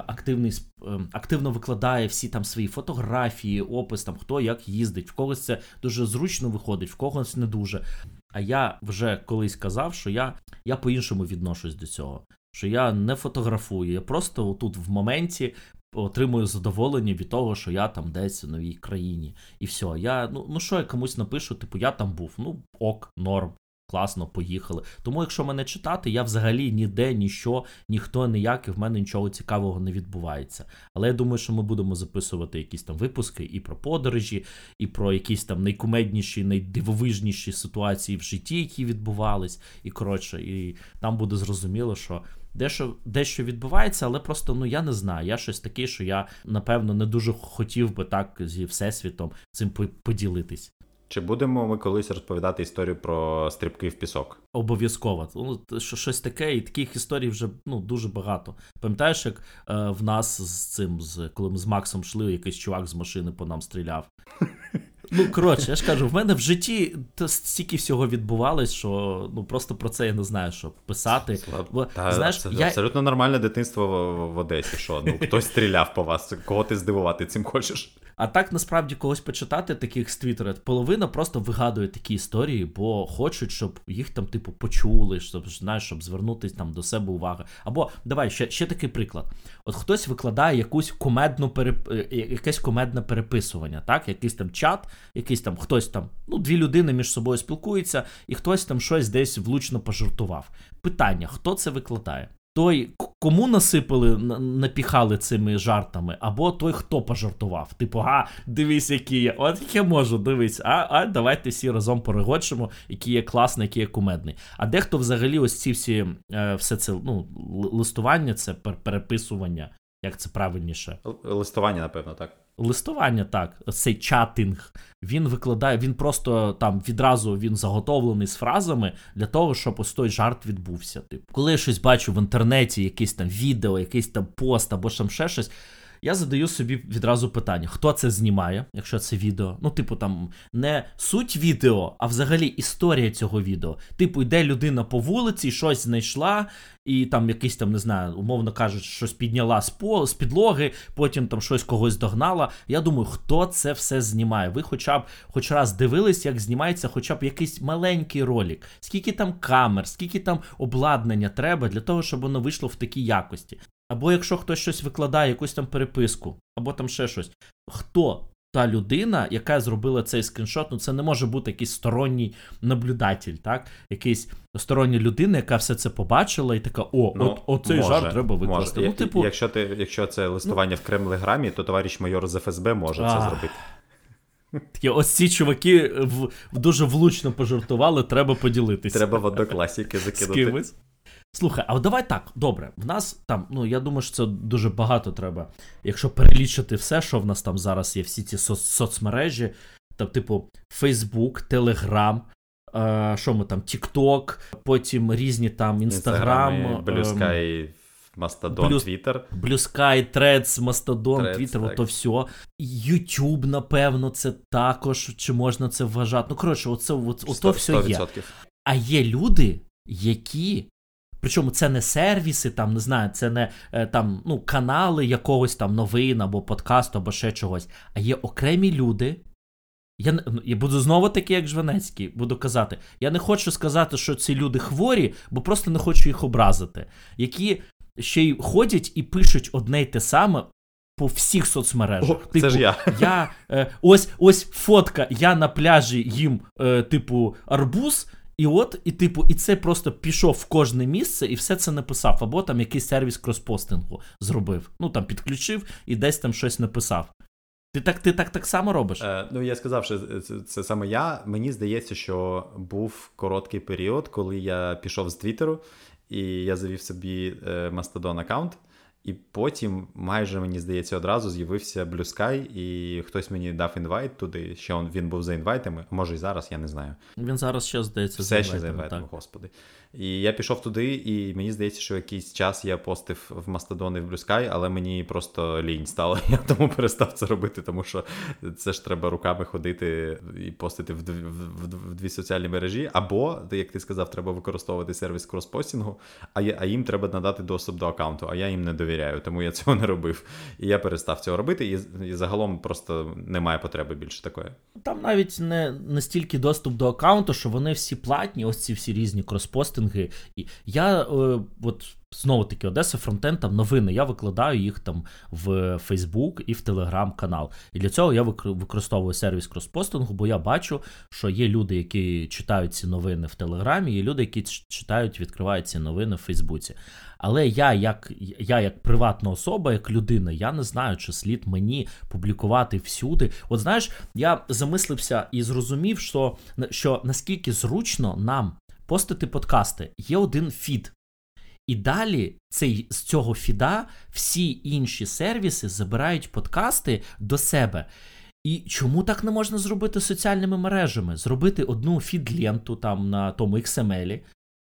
активно викладає всі там свої фотографії, опис, там, хто як їздить, в когось це дуже зручно виходить, в когось не дуже. А я вже колись казав, що я по-іншому відношусь до цього, що я не фотографую, я просто тут в моменті отримую задоволення від того, що я там десь в новій країні. І все, що я комусь напишу, типу, я там був, ок, норм. Класно, поїхали. Тому, якщо мене читати, я взагалі ніде, ніхто ніяк, і в мене нічого цікавого не відбувається. Але я думаю, що ми будемо записувати якісь там випуски і про подорожі, і про якісь там найкумедніші, найдивовижніші ситуації в житті, які відбувались. І, коротше, і там буде зрозуміло, що дещо відбувається, але просто, я не знаю. Я щось таке, що я, напевно, не дуже хотів би так зі Всесвітом цим поділитись. Чи будемо ми колись розповідати історію про стрибки в пісок? Обов'язково. Щось таке, і таких історій вже дуже багато. Пам'ятаєш, як в нас коли ми з Максом йшли, якийсь чувак з машини по нам стріляв? Ну, коротше, я ж кажу, в мене в житті стільки всього відбувалось, що ну просто про це я не знаю, що писати. Бо, знаєш, це абсолютно нормальне дитинство в Одесі, що ну, хтось стріляв по вас, кого ти здивувати цим хочеш. А так, насправді, когось почитати таких з Твіттера, половина просто вигадує такі історії, бо хочуть, щоб їх там, типу, почули, щоб, знаєш, щоб звернутися там до себе увагу. Або, давай, ще такий приклад. От хтось викладає якесь кумедне переписування, так? Якийсь там чат, якийсь там, хтось там, ну, дві людини між собою спілкуються, і хтось там щось десь влучно пожартував. Питання, хто це викладає? Той, кому насипали, напіхали цими жартами, або той, хто пожартував. Типу, дивись, який я. От я можу, дивись, давайте всі разом перегодшимо, який є класний, який є кумедний. А дехто взагалі ось ці всі, все це, ну, листування, це переписування, як це правильніше? Листування, напевно, так. Листування, так, цей чатинг, він викладає, він просто там відразу він заготовлений з фразами для того, щоб ось той жарт відбувся. Типу. Коли я щось бачу в інтернеті, якесь там відео, якийсь там пост або там ще щось, я задаю собі відразу питання, хто це знімає, якщо це відео. Ну, типу, там, не суть відео, а взагалі історія цього відео. Типу, йде людина по вулиці, щось знайшла, і там якийсь там, не знаю, умовно кажучи, щось підняла з підлоги, потім там щось когось догнала. Я думаю, хто це все знімає? Ви хоч раз дивились, як знімається хоча б якийсь маленький ролик. Скільки там камер, скільки там обладнання треба для того, щоб воно вийшло в такій якості. Або якщо хтось щось викладає, якусь там переписку, або там ще щось. Хто та людина, яка зробила цей скріншот? Ну, це не може бути якийсь сторонній наблюдатель, так? Якийсь стороння людина, яка все це побачила і така, оцей жарт треба викласти. Може. Ну, типу... Якщо це листування в Кремлеграмі, то товариш майор з ФСБ може це зробити. Такі, ось ці чуваки дуже влучно пожартували, треба поділитися. Треба в однокласіки закинути. З кимось. Слухай, а давай так, добре, в нас там, ну, я думаю, що це дуже багато треба, якщо перелічити все, що в нас там зараз є, всі ці соцмережі, там, типу, Facebook, Telegram, що ми там, TikTok, потім різні там Instagram, Blue Sky, Mastodon, Twitter. Blue Sky, Threads, Mastodon, Twitter, ото все. YouTube, напевно, це також, чи можна це вважати. Ну, коротше, ото все є. А є люди, які... Причому це не сервіси, там, не знаю, це не там, ну, канали якогось там новин або подкасту, або ще чогось. А є окремі люди. Я буду знову таки, як Жванецький, буду казати. Я не хочу сказати, що ці люди хворі, бо просто не хочу їх образити. Які ще й ходять і пишуть одне й те саме по всіх соцмережах. Типу, це ж я. Ось фотка, я на пляжі їм, типу, арбуз. І це просто пішов в кожне місце і все це написав. Або там якийсь сервіс кроспостингу зробив. Ну, там підключив і десь там щось написав. Ти так само робиш? Ну, я сказав, що це саме я. Мені здається, що був короткий період, коли я пішов з Твіттеру, і я завів собі Mastodon аккаунт. І потім, майже, мені здається, одразу з'явився Blue Sky, і хтось мені дав інвайт туди, ще він був за інвайтами, може і зараз, я не знаю. Він зараз ще, здається, все ще за інвайтами, господи. І я пішов туди, і мені здається, що якийсь час я постив в Mastodon і в Blue Sky, але мені просто лінь стало, я тому перестав це робити, тому що це ж треба руками ходити і постити в дві соціальні мережі, або, як ти сказав, треба використовувати сервіс кроспостінгу, а їм треба надати доступ до аккаунту, а я їм не довіряю, тому я цього не робив. І я перестав цього робити, і загалом просто немає потреби більше такої. Там навіть не настільки доступ до аккаунту, що вони всі платні, ось ці всі різні кроспостинги. І я, от, знову-таки, Одеса Фронтенд, там новини, я викладаю їх там в Facebook і в Telegram канал. І для цього я використовую сервіс кроспостингу, бо я бачу, що є люди, які читають ці новини в Телеграмі, є люди, які читають, відкривають ці новини в Фейсбуці. Але я як приватна особа, як людина, я не знаю, чи слід мені публікувати всюди. От знаєш, я замислився і зрозумів, що наскільки зручно нам постити подкасти. Є один фід. І далі з цього фіда всі інші сервіси забирають подкасти до себе. І чому так не можна зробити соціальними мережами? Зробити одну фід-ленту там на тому XML.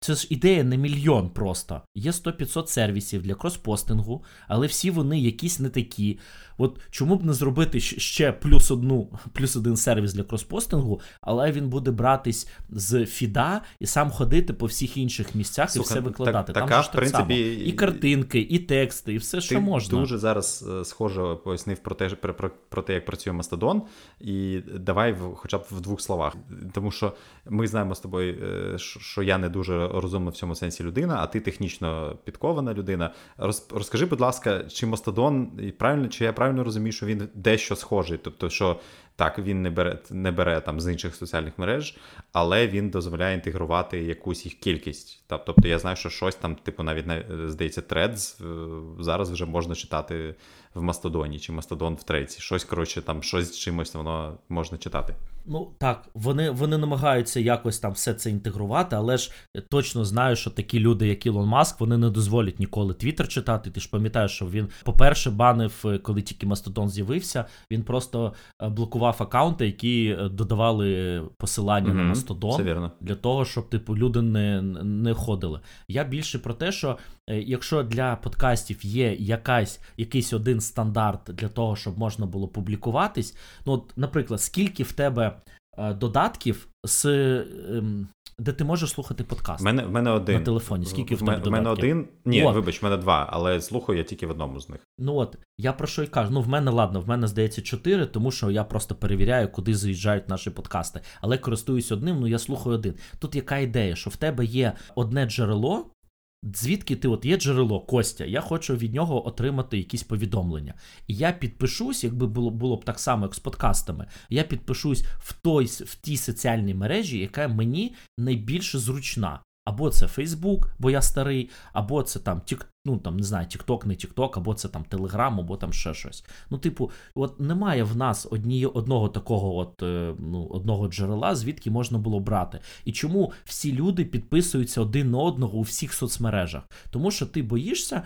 Це ж ідея не мільйон просто. Є 100-500 сервісів для кроспостингу, але всі вони якісь не такі. От чому б не зробити ще плюс один сервіс для кроспостингу, але він буде братись з фіда і сам ходити по всіх інших місцях і все викладати. Там така, ж так само. І картинки, і тексти, і все, що можна. Ти дуже зараз схоже пояснив про те, як працює Мастодон, і давай хоча б в двох словах. Тому що ми знаємо з тобою, що я не дуже розумна в цьому сенсі людина, а ти технічно підкована людина. Розкажи, будь ласка, чи Мастодон, чи я правильно розумію, що він дещо схожий, тобто, що так, він не бере там з інших соціальних мереж, але він дозволяє інтегрувати якусь їх кількість. Тобто я знаю, що щось там, типу, навіть, здається, Threads зараз вже можна читати в Мастодоні, чи Мастодон в Threads. Щось, коротше, там, щось з чимось воно можна читати. Ну, так, вони намагаються якось там все це інтегрувати, але ж точно знаю, що такі люди, як Ілон Маск, вони не дозволять ніколи Твіттер читати. Ти ж пам'ятаєш, що він, по-перше, банив, коли тільки Мастодон з'явився, він просто блокував акаунти, які додавали посилання на Мастодон, для того, щоб, типу, люди не ходили. Я більше про те, що якщо для подкастів є якийсь один стандарт для того, щоб можна було публікуватись, ну, от, наприклад, скільки в тебе додатків, де ти можеш слухати подкаст? В мене один. На телефоні. Скільки в тебе додатків? В мене один. Ні, вибач, в мене два, але слухаю я тільки в одному з них. Ну от, я про що й кажу. Ну, в мене, здається, 4, тому що я просто перевіряю, куди заїжджають наші подкасти. Але користуюсь одним, ну я слухаю один. Тут яка ідея, що в тебе є одне джерело, звідки ти, от є джерело, Костя, я хочу від нього отримати якісь повідомлення. І я підпишусь, якби було б так само, як з подкастами, я підпишусь в тій соціальній мережі, яка мені найбільше зручна. Або це Facebook, бо я старий, або це там не знаю, TikTok, не TikTok, або це там Telegram, або там ще щось. Ну, типу, от немає в нас одного такого одного джерела, звідки можна було брати. І чому всі люди підписуються один на одного у всіх соцмережах? Тому що ти боїшся,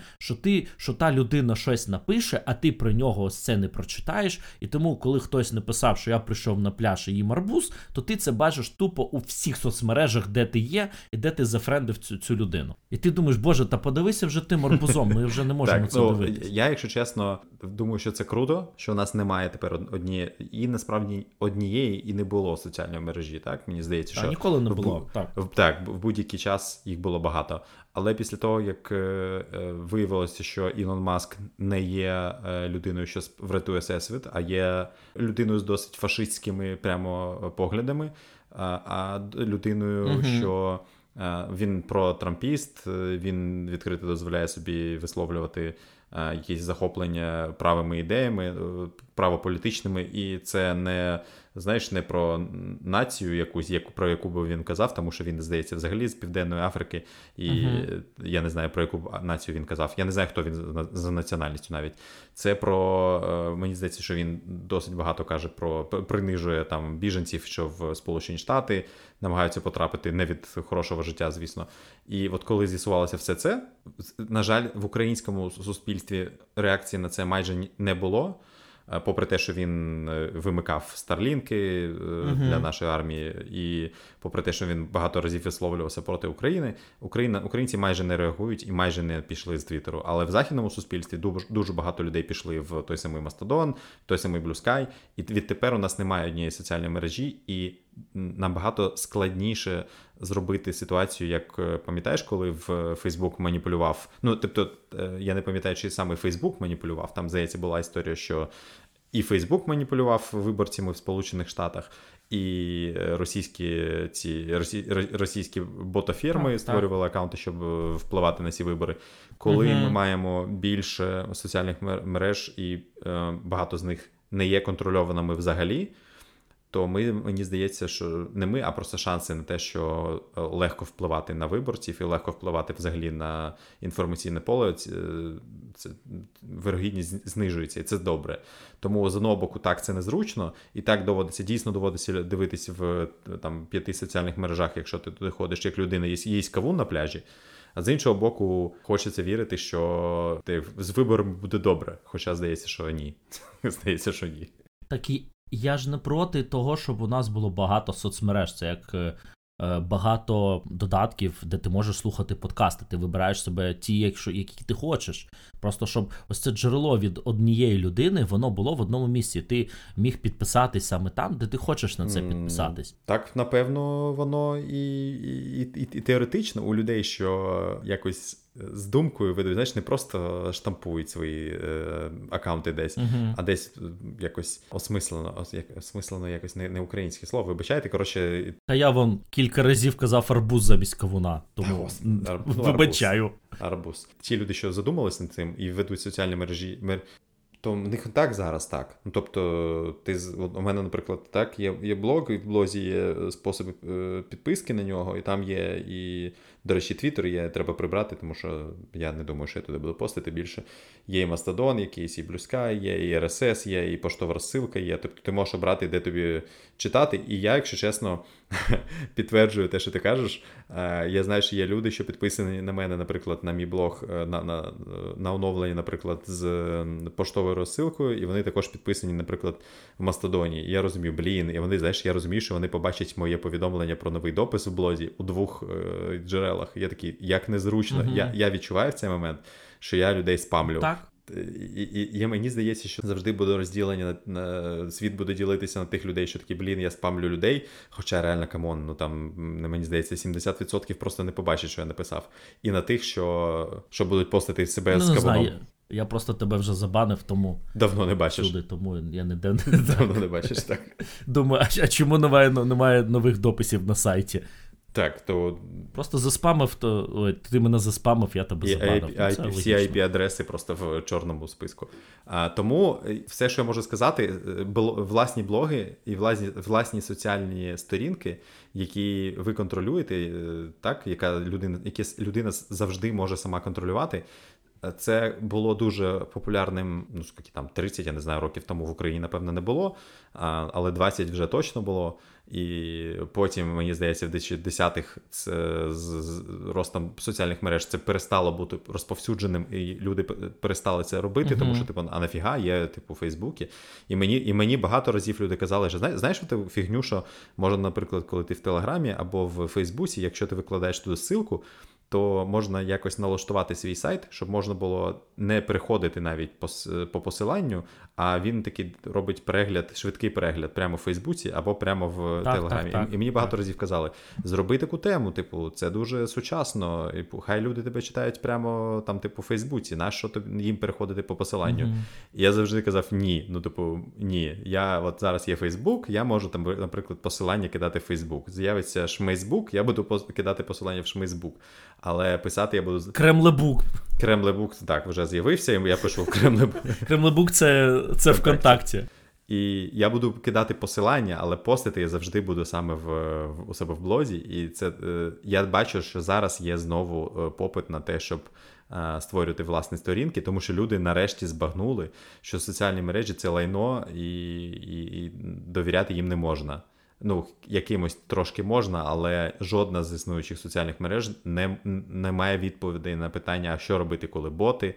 що та людина щось напише, а ти про нього ось це не прочитаєш, і тому, коли хтось написав, що я прийшов на пляж і їм арбуз, то ти це бачиш тупо у всіх соцмережах, де ти є, і де ти зафрендив цю людину. І ти думаєш, боже, та подивися вже тим арбузом, ми вже не можемо це дивитися. Я, якщо чесно, думаю, що це круто, що у нас немає тепер насправді однієї і не було соціальної мережі, так? Мені здається, що... ніколи не було, так. Так, в будь-який час їх було багато. Але після того, як виявилося, що Ілон Маск не є людиною, що врятує всесвіт, а є людиною з досить фашистськими прямо поглядами, а людиною, що... Він протрампіст, він відкрито дозволяє собі висловлювати якісь захоплення правими ідеями, правополітичними, і це не, знаєш, не про націю якусь, про яку би він казав, тому що він, здається, взагалі з Південної Африки, і я не знаю, про яку націю він казав. Я не знаю, хто він за національністю навіть. Це про, мені здається, що він досить багато каже принижує там біженців, що в Сполучені Штати намагаються потрапити не від хорошого життя, звісно. І от коли з'ясувалося все це, на жаль, в українському суспільстві реакції на це майже не було. Попри те, що він вимикав старлінки для нашої армії, і попри те, що він багато разів висловлювався проти України, українці майже не реагують і майже не пішли з Твіттеру. Але в західному суспільстві дуже багато людей пішли в той самий Мастодон, той самий Blue Sky, і відтепер у нас немає однієї соціальної мережі, і набагато складніше зробити ситуацію, як пам'ятаєш, коли в Facebook маніпулював. Ну, тобто, я не пам'ятаю, чи саме Facebook маніпулював. Там, здається, була історія, що і Facebook маніпулював виборцями в Сполучених Штатах, і російські ботафірми створювали акаунти, щоб впливати на ці вибори. Коли ми маємо більше соціальних мереж і багато з них не є контрольованими взагалі, то мені здається, що не ми, а просто шанси на те, що легко впливати на виборців і легко впливати взагалі на інформаційне поле, це вирогідність знижується, і це добре. Тому, з одного боку, так, це незручно, і так дійсно доводиться дивитись в 5 соціальних мережах, якщо ти туди ходиш, як людина їсть кавун на пляжі, а з іншого боку, хочеться вірити, що з виборами буде добре, хоча здається, що ні. Здається, що ні. Так і я ж не проти того, щоб у нас було багато соцмереж. Це як багато додатків, де ти можеш слухати подкасти. Ти вибираєш себе ті, які ти хочеш. Просто щоб ось це джерело від однієї людини, воно було в одному місці. Ти міг підписатись саме там, де ти хочеш на це підписатись. Так, напевно, воно і теоретично у людей, що якось з думкою ведуть, знаєш, не просто штампують свої акаунти десь, а десь якось осмислено якось не українське слово. Вибачайте, коротше... Та я вам кілька разів казав арбуз замість кавуна, тому вибачаю. Арбуз. Ті люди, що задумались над цим і ведуть соціальні мережі, то в них так зараз так. Ну, тобто, у мене, наприклад, так, є блог, і в блозі є способи підписки на нього, і там є і, до речі, Twitter треба прибрати, тому що я не думаю, що я туди буду постити більше. Є і Mastodon якийсь, і Blue Sky, є і RSS, є і поштова розсилка є. Тобто ти можеш обрати, де тобі читати. І я, якщо чесно, підтверджую те, що ти кажеш. Я знаю, що є люди, що підписані на мене, наприклад, на мій блог, на оновлення, наприклад, з поштовою розсилкою, і вони також підписані, наприклад, в Мастодоні. І я розумію, і вони, знаєш, я розумію, що вони побачать моє повідомлення про новий допис в блозі у двох джерелах. Я такий, як незручно. Я відчуваю в цей момент, що я людей спамлю. Так. І мені здається, що завжди буде розділення, світ буде ділитися на тих людей, що такі, я спамлю людей, хоча реально, камон, ну там, мені здається, 70% просто не побачать, що я написав. І на тих, що будуть постити себе з кавуном. Знаю. Я просто тебе вже забанив, тому... Давно не бачиш. Сюди, тому я ніде не... Давно не бачиш, так. Думаю, а чому немає нових дописів на сайті? Так, то... Просто заспамив, ти мене заспамив, я тебе забанив. Всі IP-адреси просто в чорному списку. Тому все, що я можу сказати, власні блоги і власні соціальні сторінки, які ви контролюєте, так, які людина завжди може сама контролювати, це було дуже популярним, ну, скільки там, 30, я не знаю, років тому в Україні, напевно, не було, але 20 вже точно було. І потім, мені здається, в 2010-х з ростом соціальних мереж це перестало бути розповсюдженим, і люди перестали це робити, тому що, а нафіга, є, у Фейсбуці. І мені багато разів люди казали, що знаєш ту фігню, що можна, наприклад, коли ти в Телеграмі або в Фейсбуці, якщо ти викладаєш туди ссылку, то можна якось налаштувати свій сайт, щоб можна було не переходити навіть по посиланню, а він такий робить швидкий перегляд прямо в Фейсбуці або прямо в Телеграмі. І мені багато разів казали, зроби таку тему, це дуже сучасно, хай люди тебе читають прямо там, в Фейсбуці, нащо їм переходити по посиланню? І я завжди казав, ні, ні, от зараз є Фейсбук, я можу там, наприклад, посилання кидати в Фейсбук. З'явиться Шмейсбук, я буду кидати посилання в Шмейсбук. Але писати я буду... Кремлебук, так, вже з'явився, і я пишу в Кремлебук. Кремлебук – це ВКонтакті. І я буду кидати посилання, але постити я завжди буду саме у себе в блозі. І це я бачу, що зараз є знову попит на те, щоб створювати власні сторінки, тому що люди нарешті збагнули, що соціальні мережі – це лайно, і довіряти їм не можна. Ну, якимось трошки можна, але жодна з існуючих соціальних мереж не має відповідей на питання, а що робити, коли боти,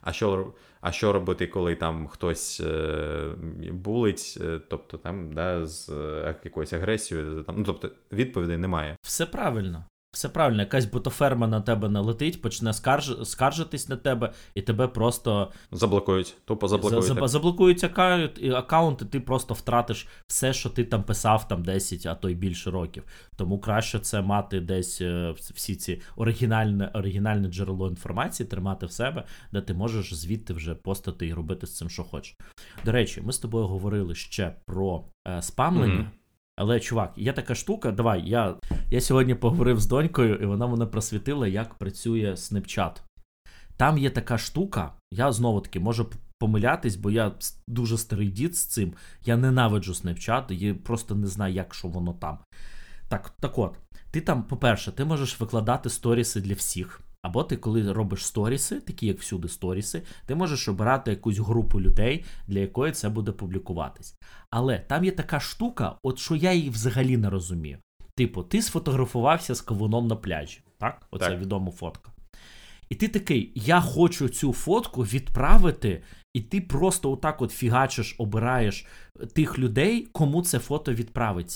а що робити, коли там хтось булить, тобто там, з якоюсь агресією, там, тобто відповідей немає. Все правильно. Все правильно, якась ботоферма на тебе налетить, почне скаржитись на тебе, і тебе просто... Заблокують, тупо заблокують. Заблокують аккаунт, і ти просто втратиш все, що ти там писав там 10, а то й більше років. Тому краще це мати десь всі ці оригінальне джерело інформації, тримати в себе, де ти можеш звідти вже постати і робити з цим, що хочеш. До речі, ми з тобою говорили ще про спамлення. Але, чувак, є така штука, давай, я сьогодні поговорив з донькою, і вона мене просвітила, як працює Snapchat. Там є така штука, я знову-таки можу помилятись, бо я дуже старий дід з цим, я ненавиджу Snapchat, і просто не знаю, як що воно там. Так от, ти там, по-перше, ти можеш викладати сторіси для всіх. Або ти, коли робиш сторіси, такі як всюди сторіси, ти можеш обирати якусь групу людей, для якої це буде публікуватись. Але там є така штука, от що я її взагалі не розумію. Типу, ти сфотографувався з кавуном на пляжі, так? Оце так. Відома фотка. І ти такий, я хочу цю фотку відправити, і ти просто отак от фігачиш, обираєш тих людей, кому це фото відправиться.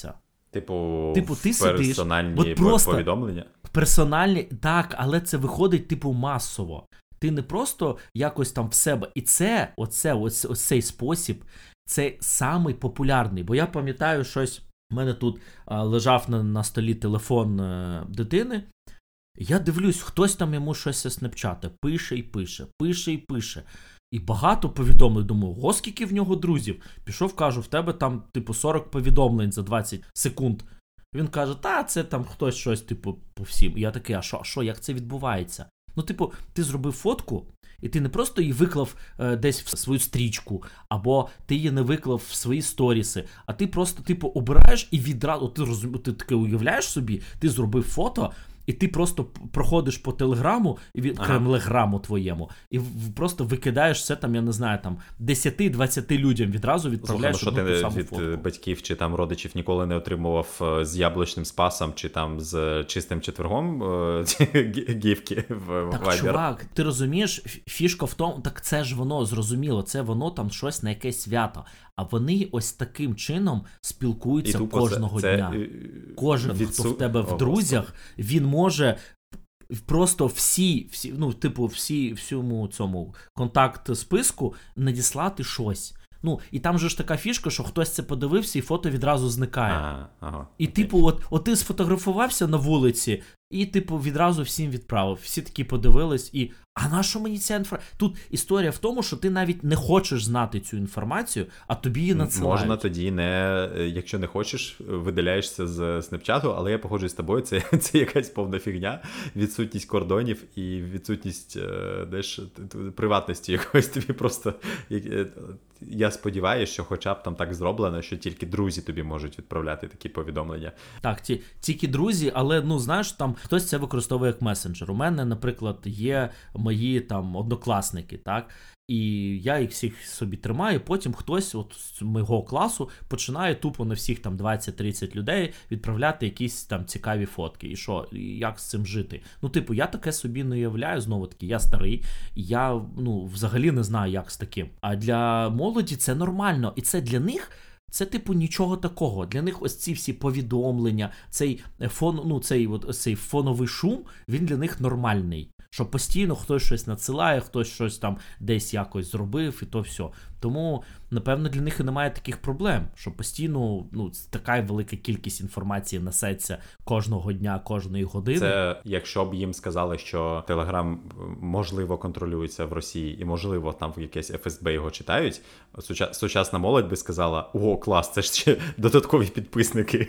Типу ти сидиш, персональні повідомлення? Персональні, так, але це виходить, типу, масово. Ти не просто якось там в себе. І це, ось цей спосіб, це самий популярний. Бо я пам'ятаю щось, в мене тут лежав на столі телефон дитини, я дивлюсь, хтось там йому щось зі снепчата пише і пише. І багато повідомлень, думаю, скільки в нього друзів. Пішов, кажу, в тебе там, типу, 40 повідомлень за 20 секунд. Він каже, це там хтось щось, типу, по всім. І я такий, а що, як це відбувається? Ну, типу, ти зробив фотку, і ти не просто її виклав десь в свою стрічку, або ти її не виклав в свої сторіси, а ти просто, типу, обираєш і відразу, ти таке уявляєш собі, ти зробив фото, і ти просто проходиш по телеграму, телеграму твоєму, і просто викидаєш все там, я не знаю, там 10-20 людям відразу відправляєш одну ту саму фотку. Що ти від батьків чи там родичів ніколи не отримував з яблучним спасом, чи там з чистим четвергом гівки в Viber? Так, чувак, ти розумієш, фішка в тому, так це ж воно, зрозуміло, це воно там щось на якесь свято. А вони ось таким чином спілкуються кожного дня. Кожен, хто в тебе в друзях, він може просто всьому цьому контакт-списку надіслати щось. Ну, і там же ж така фішка, що хтось це подивився, і фото відразу зникає. І, типу, от ти сфотографувався на вулиці, і, типу, відразу всім відправив. Всі такі подивились, і а на що мені ця інформація? Тут історія в тому, що ти навіть не хочеш знати цю інформацію, а тобі її надсилають. Можна тоді якщо не хочеш, видаляєшся з снепчату, але я погоджуюсь з тобою, це якась повна фігня, відсутність кордонів і відсутність приватності якоїсь тобі просто... Я сподіваюся, що хоча б там так зроблено, що тільки друзі тобі можуть відправляти такі повідомлення. Так, тільки друзі, але, ну, знаєш, там хтось це використовує як месенджер. У мене, наприклад, є мої там однокласники, так, і я їх всіх собі тримаю, потім хтось от з мого класу починає тупо на всіх там 20-30 людей відправляти якісь там цікаві фотки. І що, як з цим жити? Ну, типу, я таке собі не уявляю, знову-таки, я старий, я, взагалі не знаю, як з таким. А для молоді це нормально, і це для них... Це, типу, нічого такого. Для них ось ці всі повідомлення, цей фоновий шум, він для них нормальний. Що постійно хтось щось надсилає, хтось щось там десь якось зробив, і то все. Тому, напевно, для них і немає таких проблем, що постійно така велика кількість інформації несеться кожного дня, кожної години. Це якщо б їм сказали, що Телеграм можливо контролюється в Росії і можливо там в якесь ФСБ його читають, сучасна молодь би сказала, о, клас, це ж ще додаткові підписники.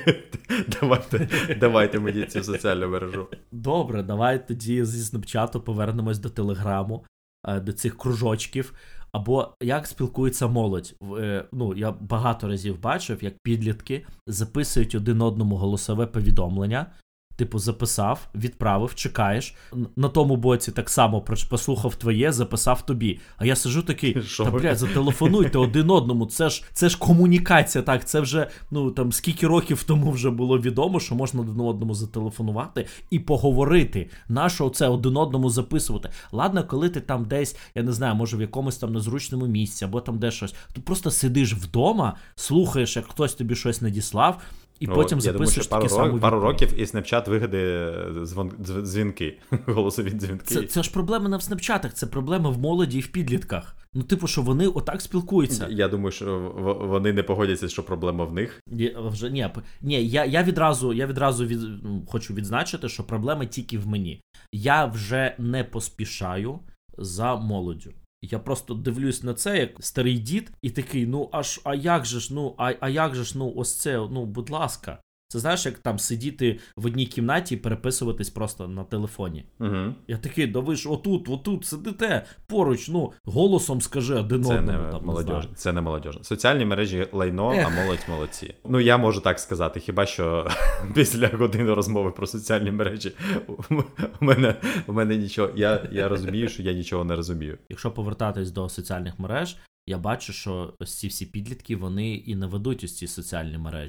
Давайте мені цю соціальну мережу. Добре, давай тоді зі Снапчату повернемось до Телеграму, до цих кружочків. Або як спілкується молодь. Я багато разів бачив, як підлітки записують один одному голосове повідомлення. Типу, записав, відправив, чекаєш. На тому боці так само послухав твоє, записав тобі. А я сиджу такий, зателефонуйте один одному. Це ж комунікація, так. Це вже, там, скільки років тому вже було відомо, що можна один одному зателефонувати і поговорити. Нащо це один одному записувати? Ладно, коли ти там десь, я не знаю, може в якомусь там незручному місці, або там де щось. Ти просто сидиш вдома, слухаєш, як хтось тобі щось надіслав, і потім записуєш таке саме. Пару років і Snapchat вигадає дзвінки, голосові дзвінки. Це ж проблема не в Snapchat'ах, це проблема в молоді і в підлітках. Що вони отак спілкуються. Я думаю, що вони не погодяться, що проблема в них. Я відразу хочу відзначити, що проблема тільки в мені. Я вже не поспішаю за молоддю. Я просто дивлюсь на це, як старий дід, і такий, а як же ж, ось це, будь ласка. Це знаєш, як там сидіти в одній кімнаті і переписуватись просто на телефоні. Угу. Я такий, да ви ж отут сидите поруч, голосом скажи один одному. Це не молодіжно. Соціальні мережі лайно, а молодь молодці. Я можу так сказати, хіба що після години розмови про соціальні мережі у мене нічого, я розумію, що я нічого не розумію. Якщо повертатись до соціальних мереж, я бачу, що ось ці всі підлітки, вони і не ведуть ось ці соціальні мережі.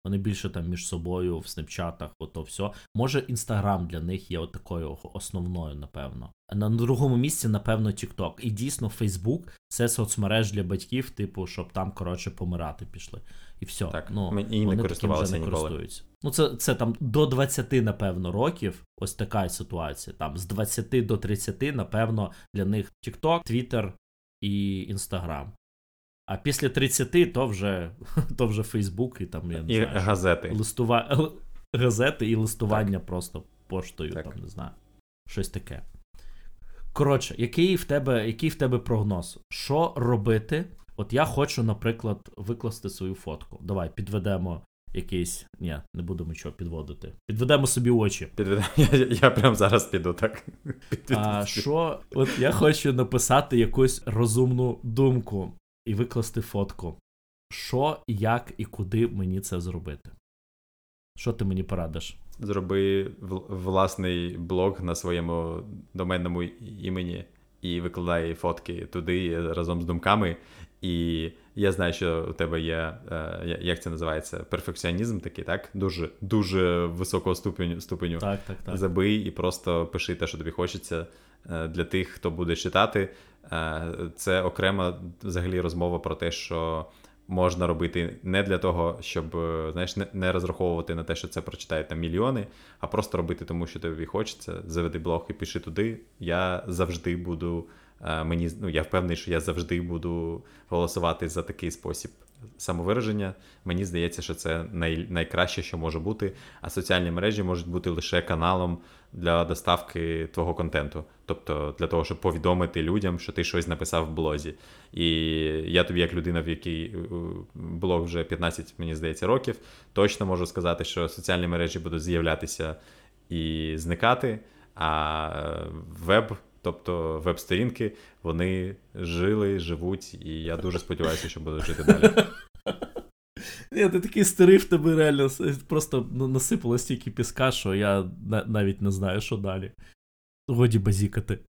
Вони більше там між собою в снапчатах, ото все. Може, Інстаграм для них є такою основною, напевно. А на другому місці, напевно, TikTok. І дійсно, Фейсбук – це соцмереж для батьків, типу, щоб там, коротше, помирати пішли. І все. Так, ну, і не користувалися ніколи. Користуються. Ну, це там до 20, напевно, років. Ось така ситуація. Там з 20 до 30, напевно, для них TikTok, Twitter і Instagram. А після 30 то вже Facebook і там, я не знаю, газети. Газети і листування просто поштою, так. Там, не знаю. Щось таке. Коротше, який в тебе прогноз? Що робити? От я хочу, наприклад, викласти свою фотку. Давай, підведемо якийсь... Ні, не будемо нічого підводити. Підведемо собі очі. Я прямо зараз піду, так? От я хочу написати якусь розумну думку і викласти фотку. Що, як і куди мені це зробити? Що ти мені порадиш? Зроби власний блог на своєму доменному імені і викладай фотки туди разом з думками. І я знаю, що у тебе є, як це називається, перфекціонізм такий, так? Дуже, дуже високого ступеню. Так. Забий і просто пиши те, що тобі хочеться. Для тих, хто буде читати, це окрема взагалі розмова про те, що можна робити не для того, щоб, знаєш, не розраховувати на те, що це прочитають там мільйони, а просто робити тому, що тобі хочеться. Заведи блог і пиши туди. Я завжди буду, я впевнений, що я завжди буду голосувати за такий спосіб самовираження. Мені здається, що це найкраще, що може бути, а соціальні мережі можуть бути лише каналом для доставки твого контенту. Тобто для того, щоб повідомити людям, що ти щось написав в блозі. І я тобі, як людина, в якій блог вже 15, мені здається, років, точно можу сказати, що соціальні мережі будуть з'являтися і зникати, а тобто веб-сторінки, вони живуть, і я дуже сподіваюся, що будуть жити далі. Ні, ти такий старий, в тебе реально просто насипало стільки піска, що я навіть не знаю, що далі. Годі базікати.